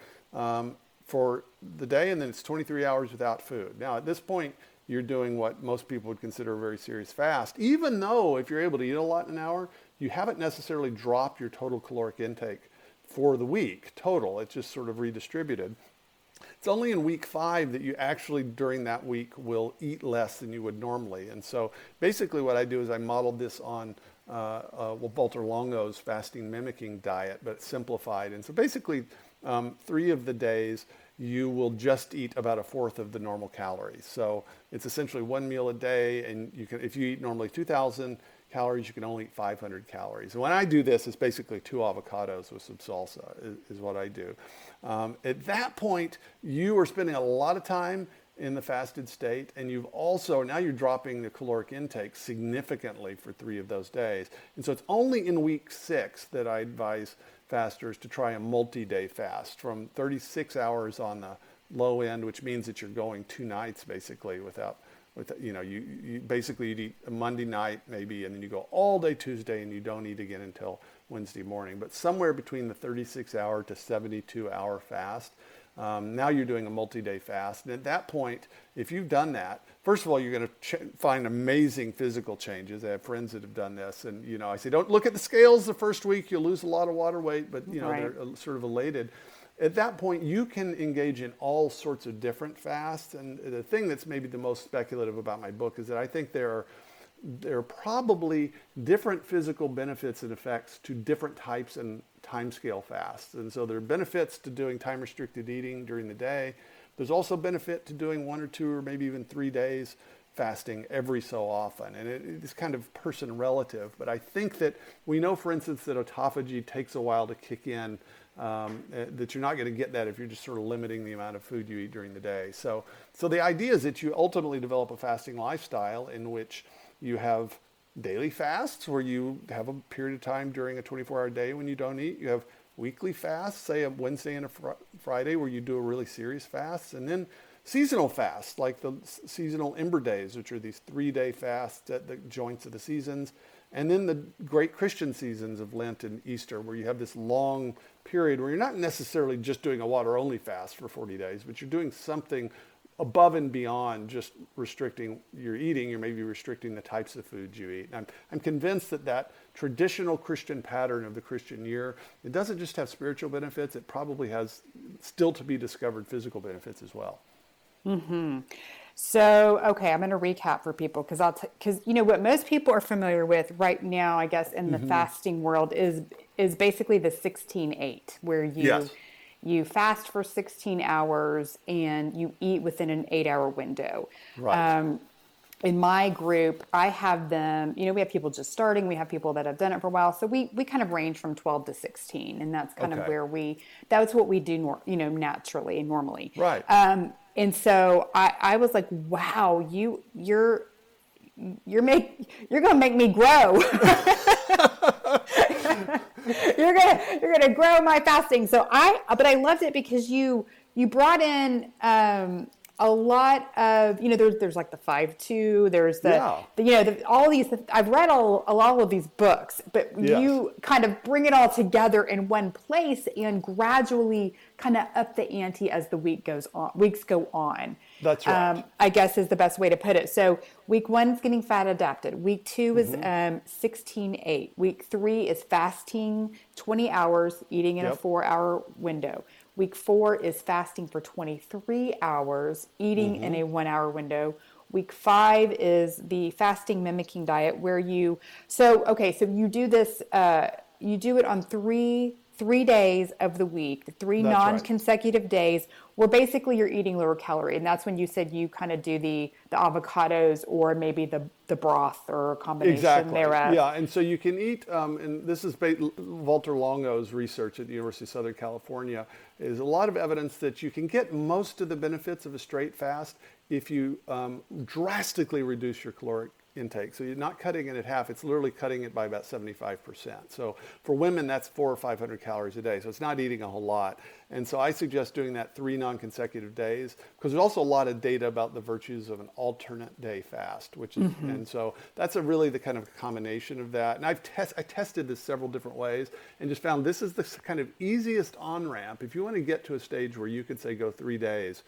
for the day. And then it's 23 hours without food. Now, at this point, you're doing what most people would consider a very serious fast, even though if you're able to eat a lot in an hour, you haven't necessarily dropped your total caloric intake for the week total. It's just sort of redistributed. It's only in week 5 that you actually, during that week, will eat less than you would normally. And so basically what I do is I modeled this on Walter Longo's fasting mimicking diet, but simplified. And so basically 3 of the days, you will just eat about 1/4 of the normal calories. So it's essentially 1 meal a day, and if you eat normally 2,000 calories, you can only eat 500 calories. And when I do this, it's basically 2 avocados with some salsa is what I do. At that point, you are spending a lot of time in the fasted state, and now you're dropping the caloric intake significantly for 3 of those days. And so it's only in week 6 that I advise fasters to try a multi-day fast from 36 hours on the low end, which means that you're going 2 nights basically you basically you'd eat a Monday night maybe, and then you go all day Tuesday, and you don't eat again until Wednesday morning. But somewhere between the 36-hour to 72-hour fast, now you're doing a multi-day fast. And at that point, if you've done that, first of all, you're going to find amazing physical changes. I have friends that have done this, and I say, don't look at the scales the first week. You'll lose a lot of water weight, but Right. they're sort of elated. At that point, you can engage in all sorts of different fasts. And the thing that's maybe the most speculative about my book is that I think there are probably different physical benefits and effects to different types and timescale fasts. And so there are benefits to doing time-restricted eating during the day. There's also benefit to doing 1 or 2 or maybe even 3 days fasting every so often. And it is kind of person relative. But I think that we know, for instance, that autophagy takes a while to kick in, that you're not going to get that if you're just sort of limiting the amount of food you eat during the day. So the idea is that you ultimately develop a fasting lifestyle in which you have daily fasts where you have a period of time during a 24-hour day when you don't eat. You have weekly fasts, say a Wednesday and a Friday where you do a really serious fast. And then seasonal fasts, like the seasonal Ember Days, which are these 3-day fasts at the joints of the seasons. And then the great Christian seasons of Lent and Easter, where you have this long period where you're not necessarily just doing a water-only fast for 40 days, but you're doing something above and beyond just restricting your eating. You're maybe restricting the types of foods you eat. And I'm convinced that traditional Christian pattern of the Christian year, it doesn't just have spiritual benefits, it probably has still to be discovered physical benefits as well. Mm-hmm. So, okay, I'm going to recap for people because what most people are familiar with right now, I guess, in the fasting world is basically the 16-8, where you fast for 16 hours and you eat within an 8-hour window. Right. In my group, I have them, we have people just starting, we have people that have done it for a while. So we kind of range from 12 to 16, and that's kind of where that's what we do, naturally and normally. Right. And so I was like, wow, you're going to make me grow. You're you're gonna grow my fasting. So but I loved it because you brought in a lot of, there's like the 5-2, there's all these, I've read all of these books, but you kind of bring it all together in one place and gradually kind of up the ante as the weeks go on. That's right. I guess is the best way to put it. So week 1 is getting fat adapted. Week 2 is 16-8. Week 3 is fasting 20 hours, eating in a 4-hour window. Week 4 is fasting for 23 hours, eating in a 1-hour window. Week 5 is the fasting mimicking diet where you do this, you do it on three days of the week, three That's non-consecutive days, where basically you're eating lower calorie. And that's when you said you kind of do the avocados or maybe the broth or a combination thereof. Yeah, and so you can eat, and this is Walter Longo's research at the University of Southern California, is a lot of evidence that you can get most of the benefits of a straight fast if you drastically reduce your caloric intake. So you're not cutting it at half, it's literally cutting it by about 75%. So for women, that's 400 or 500 calories a day. So it's not eating a whole lot. And so I suggest doing that 3 non-consecutive days, because there's also a lot of data about the virtues of an alternate day fast, which is, and so that's really the kind of combination of that. And I tested this several different ways and just found this is the kind of easiest on-ramp. If you want to get to a stage where you could say go 3 days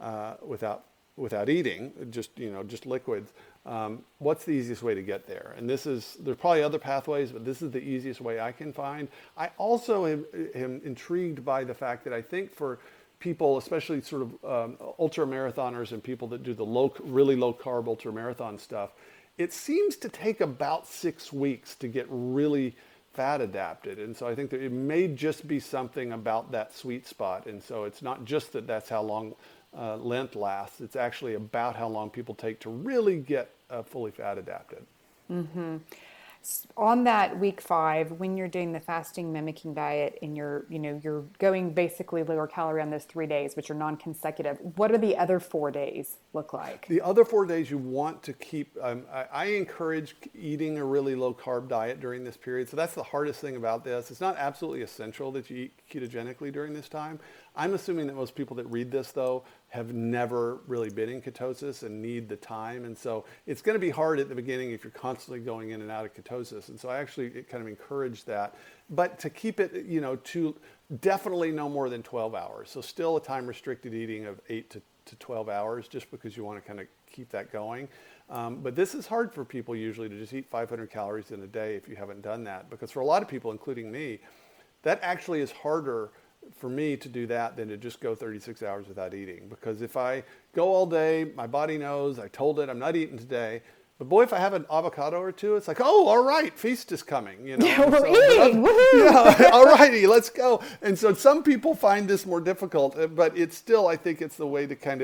without eating, just liquids, what's the easiest way to get there? And there's probably other pathways, but this is the easiest way I can find. I also am intrigued by the fact that I think for people, especially sort of ultra marathoners and people that do the really low carb ultra marathon stuff, it seems to take about 6 weeks to get really fat adapted. And so I think that it may just be something about that sweet spot. And so it's not just that's how long Lent lasts. It's actually about how long people take to really get fully fat adapted. On that week 5, when you're doing the fasting mimicking diet and you're going basically lower calorie on those 3 days, which are non-consecutive, what do the other 4 days look like? The other 4 days you want to keep, I encourage eating a really low carb diet during this period. So that's the hardest thing about this. It's not absolutely essential that you eat ketogenically during this time. I'm assuming that most people that read this, though, have never really been in ketosis and need the time. And so it's going to be hard at the beginning if you're constantly going in and out of ketosis. And so I actually kind of encourage that. But to keep it, to definitely no more than 12 hours. So still a time-restricted eating of 8 to 12 hours, just because you want to kind of keep that going. But this is hard for people usually to just eat 500 calories in a day if you haven't done that. Because for a lot of people, including me, that actually is harder for me to do that than to just go 36 hours without eating. Because if I go all day, my body knows, I told it I'm not eating today. But boy, if I have an avocado or two, it's like, oh, all right, feast is coming. Yeah, we're eating. Woohoo! Yeah, all righty, let's go. And so some people find this more difficult, but it's still, I think it's the way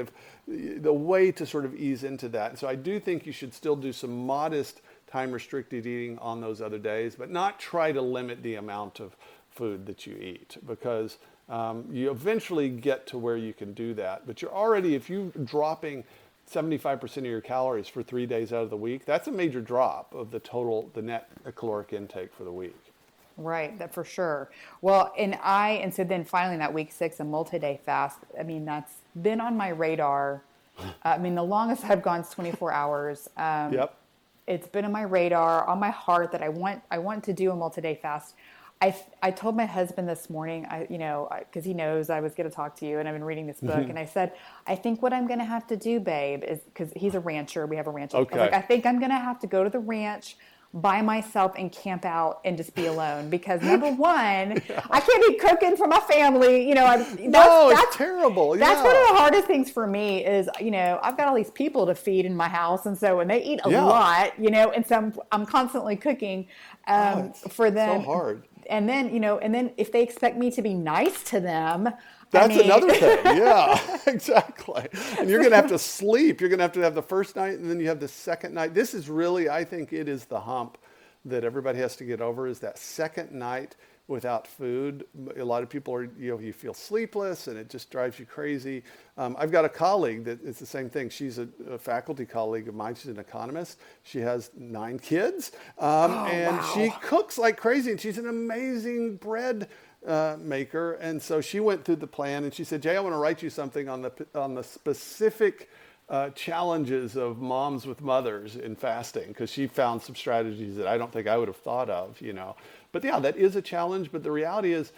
to sort of ease into that. And so I do think you should still do some modest time-restricted eating on those other days, but not try to limit the amount of food that you eat, because you eventually get to where you can do that. But if you're dropping 75% of your calories for 3 days out of the week, that's a major drop of the net caloric intake for the week. Right, that for sure. Well, and so then finally that week 6, a multi-day fast, that's been on my radar. The longest I've gone is 24 hours. Yep. It's been on my radar, on my heart that I want to do a multi-day fast. I told my husband this morning, because he knows I was going to talk to you, and I've been reading this book, and I said, I think what I'm going to have to do, babe, is, because he's a rancher, we have a ranch. Okay. I think I'm going to have to go to the ranch by myself and camp out and just be alone, because number one, I can't be cooking for my family. It's terrible. That's one of the hardest things for me is, I've got all these people to feed in my house, and so when they eat a lot, and so I'm constantly cooking for them. So hard. And then if they expect me to be nice to them, that's another thing. Yeah, exactly. And you're going to have to sleep. You're going to have the first night, and then you have the second night. This is really, I think it is the hump that everybody has to get over, is that second night without food. A lot of people are, you feel sleepless and it just drives you crazy. I've got a colleague that it's the same thing. She's a faculty colleague of mine. She's an economist. She has 9 kids, and wow. she cooks like crazy. And she's an amazing bread maker. And so she went through the plan and she said, Jay, I want to write you something on the specific challenges of moms with mothers in fasting, because she found some strategies that I don't think I would have thought of, But yeah, that is a challenge. But the reality is,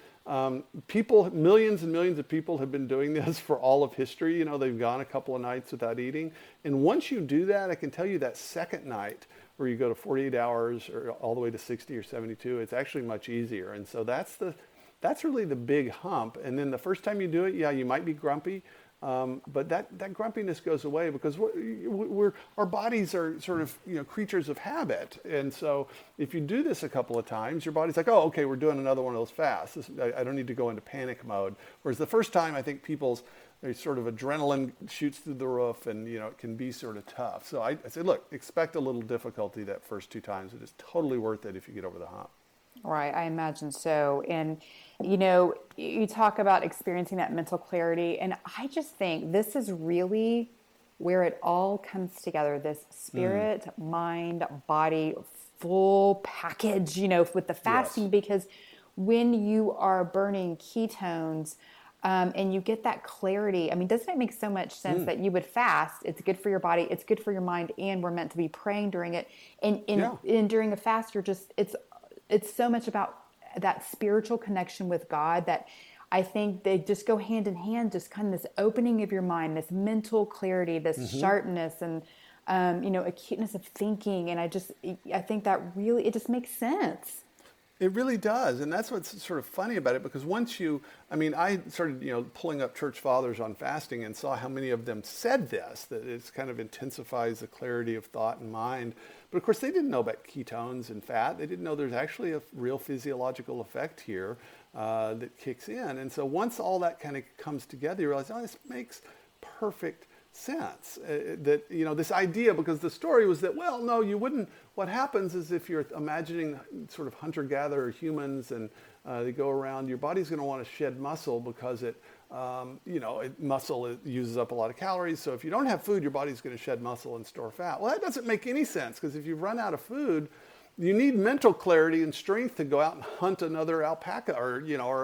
millions and millions of people have been doing this for all of history. They've gone a couple of nights without eating. And once you do that, I can tell you that second night where you go to 48 hours or all the way to 60 or 72, it's actually much easier. And so that's really the big hump. And then the first time you do it, yeah, you might be grumpy. But that grumpiness goes away because our bodies are sort of creatures of habit, and so if you do this a couple of times, your body's like, oh, okay, we're doing another one of those fasts. I don't need to go into panic mode. Whereas the first time, I think there's sort of adrenaline shoots through the roof, and it can be sort of tough. So I say, look, expect a little difficulty that first 2 times. It is totally worth it if you get over the hump. Right, I imagine so. And, you talk about experiencing that mental clarity, and I just think this is really where it all comes together, this spirit, mind, body, full package, with the fasting, Yes. because when you are burning ketones, and you get that clarity, doesn't it make so much sense that you would fast? It's good for your body, it's good for your mind, and we're meant to be praying during it. And during a fast, it's so much about that spiritual connection with God that I think they just go hand in hand, just kind of this opening of your mind, this mental clarity, this sharpness and, acuteness of thinking. And I think that really, it just makes sense. It really does, and that's what's sort of funny about it, because I started, pulling up church fathers on fasting and saw how many of them said this, that it kind of intensifies the clarity of thought and mind. But of course, they didn't know about ketones and fat. They didn't know there's actually a real physiological effect here that kicks in. And so once all that kind of comes together, you realize, oh, this makes perfect sense. That, this idea, because the story was that, well, no, you wouldn't. What happens is if you're imagining sort of hunter-gatherer humans and they go around, your body's going to want to shed muscle because muscle uses up a lot of calories. So if you don't have food, your body's going to shed muscle and store fat. Well, that doesn't make any sense, because if you run out of food, you need mental clarity and strength to go out and hunt another alpaca or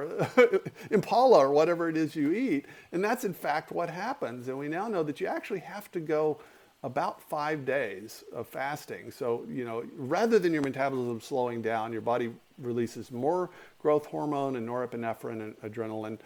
impala or whatever it is you eat. And that's in fact what happens. And we now know that you actually have to go about 5 days of fasting. So, rather than your metabolism slowing down, your body releases more growth hormone and norepinephrine and adrenaline.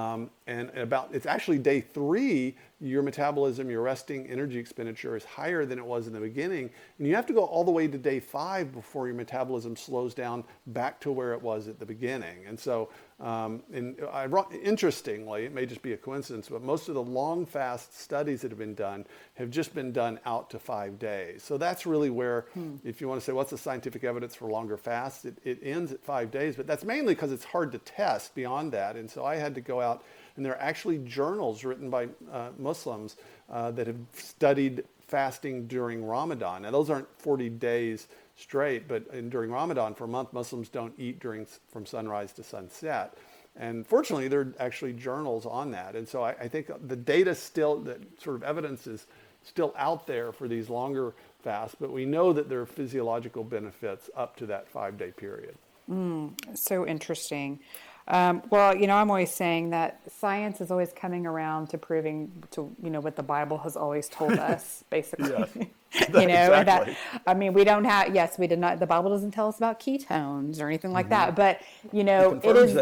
It's actually day 3, your metabolism, your resting energy expenditure is higher than it was in the beginning. And you have to go all the way to day 5 before your metabolism slows down back to where it was at the beginning. And so, interestingly, it may just be a coincidence, but most of the long fast studies that have been done have just been done out to 5 days. So that's really where, if you want to say what's the scientific evidence for longer fasts, it ends at 5 days, but that's mainly because it's hard to test beyond that. And so I had to go out, and there are actually journals written by Muslims that have studied fasting during Ramadan. Now, those aren't 40 days straight, but during Ramadan for a month, Muslims don't eat from sunrise to sunset. And fortunately, there are actually journals on that. And so I think the data that sort of evidence is still out there for these longer fasts, but we know that there are physiological benefits up to that 5-day period. So interesting. I'm always saying that science is always coming around to proving what the Bible has always told us, basically. Yes. Exactly. We don't have, yes, we did not, the Bible doesn't tell us about ketones or anything like that, but, it is,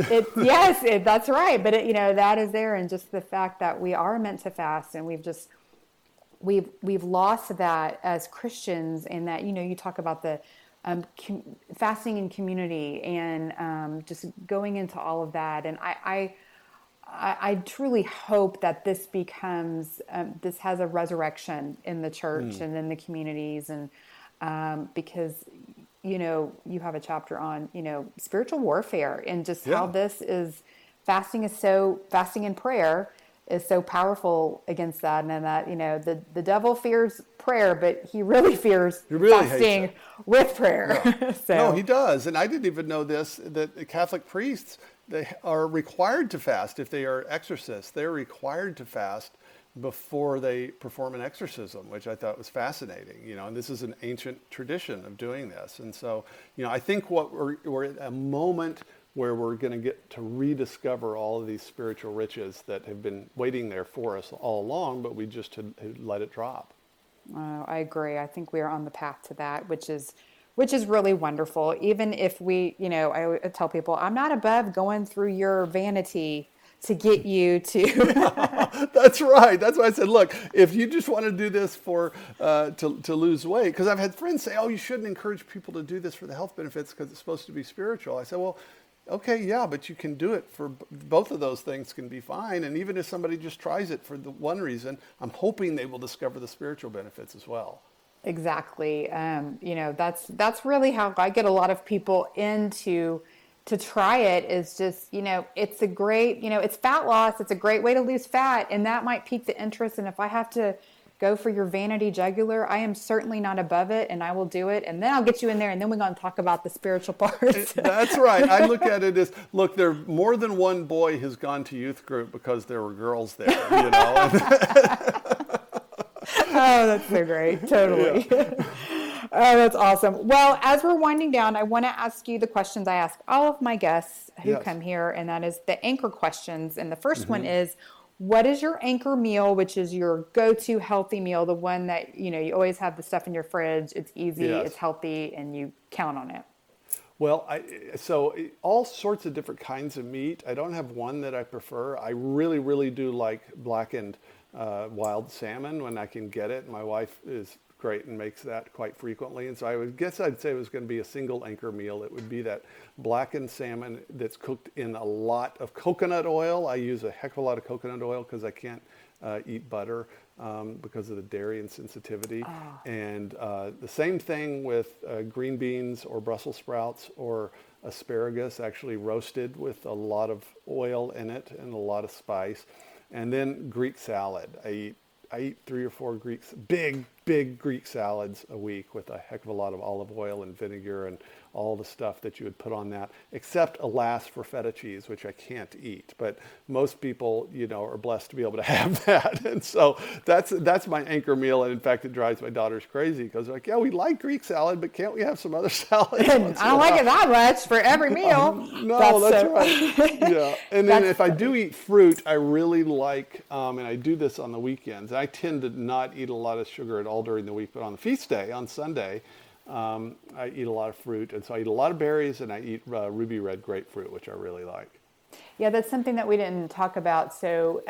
that's right. But that is there. And just the fact that we are meant to fast, and we've lost that as Christians, and that, you talk about the, fasting in community and just going into all of that. And I truly hope that this becomes, this has a resurrection in the church and in the communities. And because, you have a chapter on, spiritual warfare and just how this is, fasting and prayer is so powerful against that, and that, the devil fears prayer, but he really fears fasting with prayer. Yeah. So. No, he does. And I didn't even know this, that Catholic priests, they are required to fast if they are exorcists. They're required to fast before they perform an exorcism, which I thought was fascinating, and this is an ancient tradition of doing this. And so, I think we're at a moment where we're going to get to rediscover all of these spiritual riches that have been waiting there for us all along, but we just had let it drop. I agree. I think we are on the path to that, which is really wonderful. Even if we, I tell people, I'm not above going through your vanity to get you to. That's right. That's why I said, look, if you just want to do this for to lose weight, because I've had friends say, oh, you shouldn't encourage people to do this for the health benefits because it's supposed to be spiritual. I said, well, okay, yeah, but you can do it for both of those things can be fine. And even if somebody just tries it for the one reason, I'm hoping they will discover the spiritual benefits as well. Exactly. That's really how I get a lot of people into to try it, is just, it's a great, it's fat loss. It's a great way to lose fat, and that might pique the interest. And if I have to go for your vanity jugular, I am certainly not above it, and I will do it. And then I'll get you in there, and then we're going to talk about the spiritual parts. That's right. I look at it as, look, there more than one boy has gone to youth group because there were girls there, Oh, that's so great. Totally. Yeah. Oh, that's awesome. Well, as we're winding down, I want to ask you the questions I ask all of my guests who come here, and that is the anchor questions. And the first one is, what is your anchor meal, which is your go-to healthy meal, the one that, you always have the stuff in your fridge, it's easy, it's healthy, and you count on it? Well, so all sorts of different kinds of meat. I don't have one that I prefer. I really, really do like blackened wild salmon when I can get it. My wife is great and makes that quite frequently. And so I'd say it was going to be a single anchor meal. It would be that blackened salmon that's cooked in a lot of coconut oil. I use a heck of a lot of coconut oil because I can't eat butter because of the dairy insensitivity. Oh. And the same thing with green beans or Brussels sprouts or asparagus, actually roasted with a lot of oil in it and a lot of spice. And then Greek salad. I eat 3 or 4 big Greek salads a week with a heck of a lot of olive oil and vinegar and all the stuff that you would put on that, except alas for feta cheese, which I can't eat. But most people, are blessed to be able to have that. And so that's my anchor meal. And in fact, it drives my daughters crazy because they're like, yeah, we like Greek salad, but can't we have some other salad? I don't like it that much for every meal. No, that's right. Yeah. And then if I do eat fruit, I really like, and I do this on the weekends. I tend to not eat a lot of sugar at all during the week, but on the feast day, on Sunday, I eat a lot of fruit, and so I eat a lot of berries, and I eat ruby red grapefruit, which I really like. Yeah, that's something that we didn't talk about. So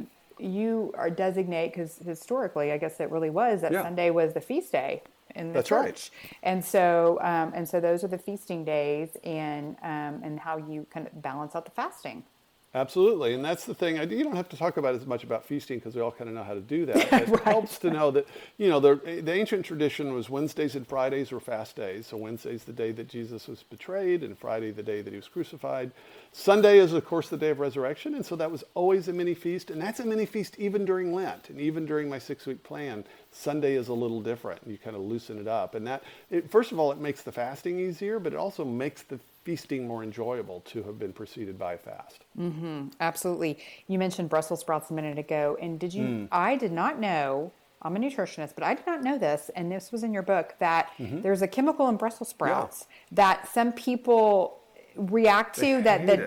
you are designate, because historically, I guess it really was that Sunday was the feast day in the church. Right. And so those are the feasting days, and how you kind of balance out the fasting. Absolutely, and that's the thing. You don't have to talk about as much about feasting because we all kind of know how to do that. It right. helps to know that, the ancient tradition was Wednesdays and Fridays were fast days. So Wednesday's the day that Jesus was betrayed, and Friday the day that he was crucified. Sunday is, of course, the day of resurrection, and so that was always a mini feast, and that's a mini feast even during Lent, and even during my 6-week plan. Sunday is a little different, and you kind of loosen it up, and first of all, it makes the fasting easier, but it also makes the feasting more enjoyable to have been preceded by a fast. Mm-hmm. Absolutely. You mentioned Brussels sprouts a minute ago, and I did not know, I'm a nutritionist, but I did not know this, and this was in your book, that there's a chemical in Brussels sprouts that some people react to.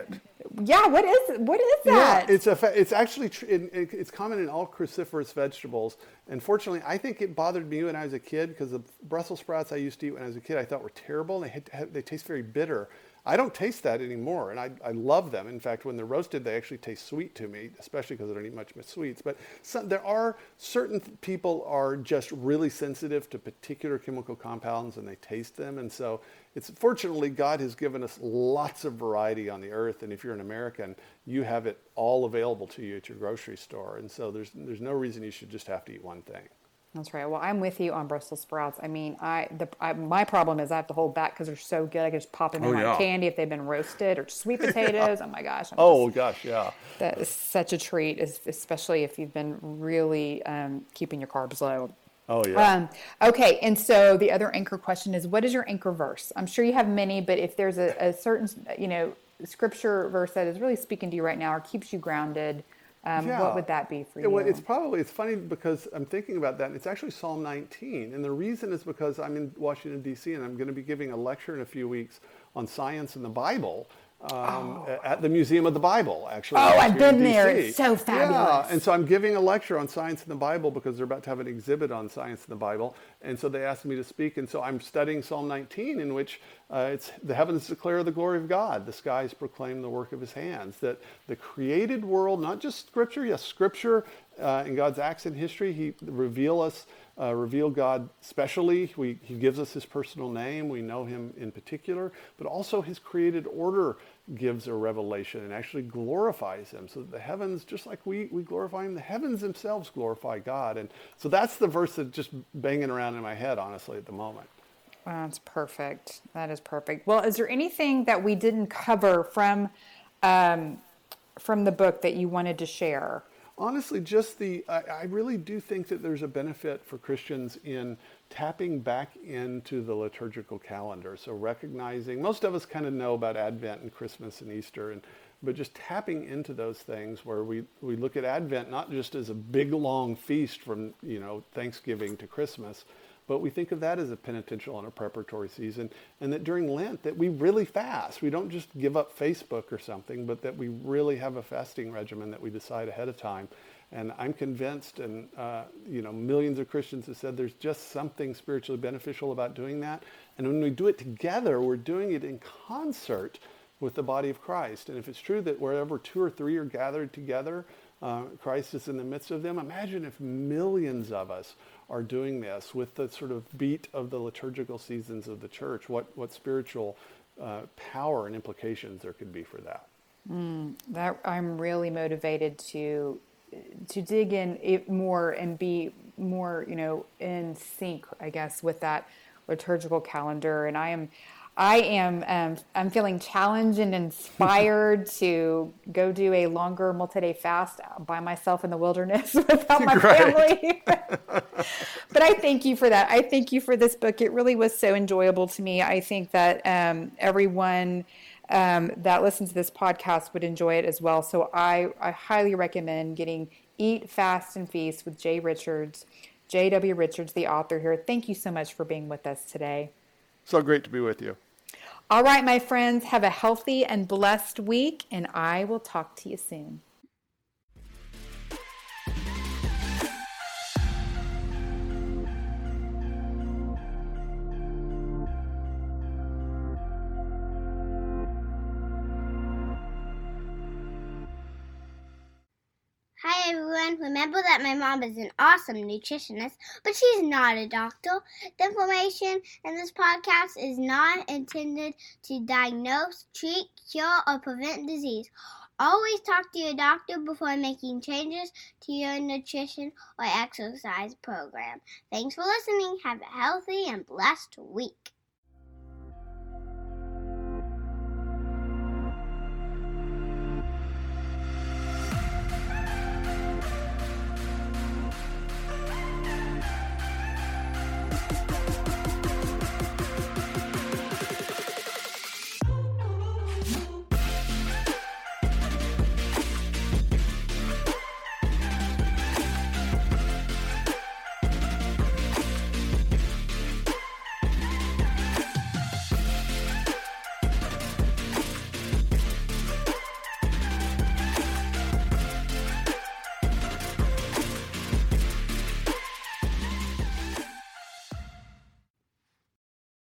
What is that? Yeah, it's actually it's common in all cruciferous vegetables. And fortunately, I think it bothered me when I was a kid because the Brussels sprouts I used to eat when I was a kid I thought were terrible, and they taste very bitter. I don't taste that anymore, and I love them. In fact, when they're roasted, they actually taste sweet to me, especially because I don't eat much sweets. But there are certain people are just really sensitive to particular chemical compounds, and they taste them. And so fortunately, God has given us lots of variety on the earth, and if you're an American, you have it all available to you at your grocery store. And so there's no reason you should just have to eat one thing. That's right. Well, I'm with you on Brussels sprouts. I mean, my problem is I have to hold back because they're so good. I can just pop them in like candy if they've been roasted, or sweet potatoes. Oh my gosh. Yeah. That is such a treat, especially if you've been really keeping your carbs low. Oh yeah. Okay, and so the other anchor question is, what is your anchor verse? I'm sure you have many, but if there's a certain, scripture verse that is really speaking to you right now or keeps you grounded, what would that be for you? Well, it's funny because I'm thinking about that, and it's actually Psalm 19. And the reason is because I'm in Washington, D.C., and I'm going to be giving a lecture in a few weeks on science and the Bible at the Museum of the Bible, actually. Oh, I've been there. It's so fabulous. Yeah, and so I'm giving a lecture on science and the Bible because they're about to have an exhibit on science and the Bible. And so they asked me to speak, and so I'm studying Psalm 19, in which it's the heavens declare the glory of God, the skies proclaim the work of his hands, that the created world, not just Scripture, yes, Scripture and God's acts in history, he reveal God specially. He gives us his personal name. We know him in particular, but also his created order gives a revelation and actually glorifies him. So the heavens, just like we glorify him, the heavens themselves glorify God. And so that's the verse that's just banging around in my head, honestly, at the moment. That's perfect. That is perfect. Well, is there anything that we didn't cover from the book that you wanted to share? Honestly, I really do think that there's a benefit for Christians in tapping back into the liturgical calendar. So recognizing, most of us kind of know about Advent and Christmas and Easter, but just tapping into those things where we look at Advent not just as a big long feast from Thanksgiving to Christmas, but we think of that as a penitential and a preparatory season, and that during Lent that we really fast. We don't just give up Facebook or something, but that we really have a fasting regimen that we decide ahead of time. And I'm convinced, and millions of Christians have said there's just something spiritually beneficial about doing that. And when we do it together, we're doing it in concert with the body of Christ. And if it's true that wherever 2 or 3 are gathered together, Christ is in the midst of them. Imagine if millions of us are doing this with the sort of beat of the liturgical seasons of the church. What spiritual power and implications there could be for that. That I'm really motivated to dig in it more and be more, in sync, I guess, with that liturgical calendar. And I'm feeling challenged and inspired to go do a longer multi-day fast by myself in the wilderness without my family. But I thank you for that. I thank you for this book. It really was so enjoyable to me. I think that everyone that listens to this podcast would enjoy it as well. So I highly recommend getting Eat, Fast, and Feast with J.W. Richards, the author here. Thank you so much for being with us today. So great to be with you. All right, my friends, have a healthy and blessed week, and I will talk to you soon. Hi everyone, remember that my mom is an awesome nutritionist, but she's not a doctor. The information in this podcast is not intended to diagnose, treat, cure, or prevent disease. Always talk to your doctor before making changes to your nutrition or exercise program. Thanks for listening. Have a healthy and blessed week.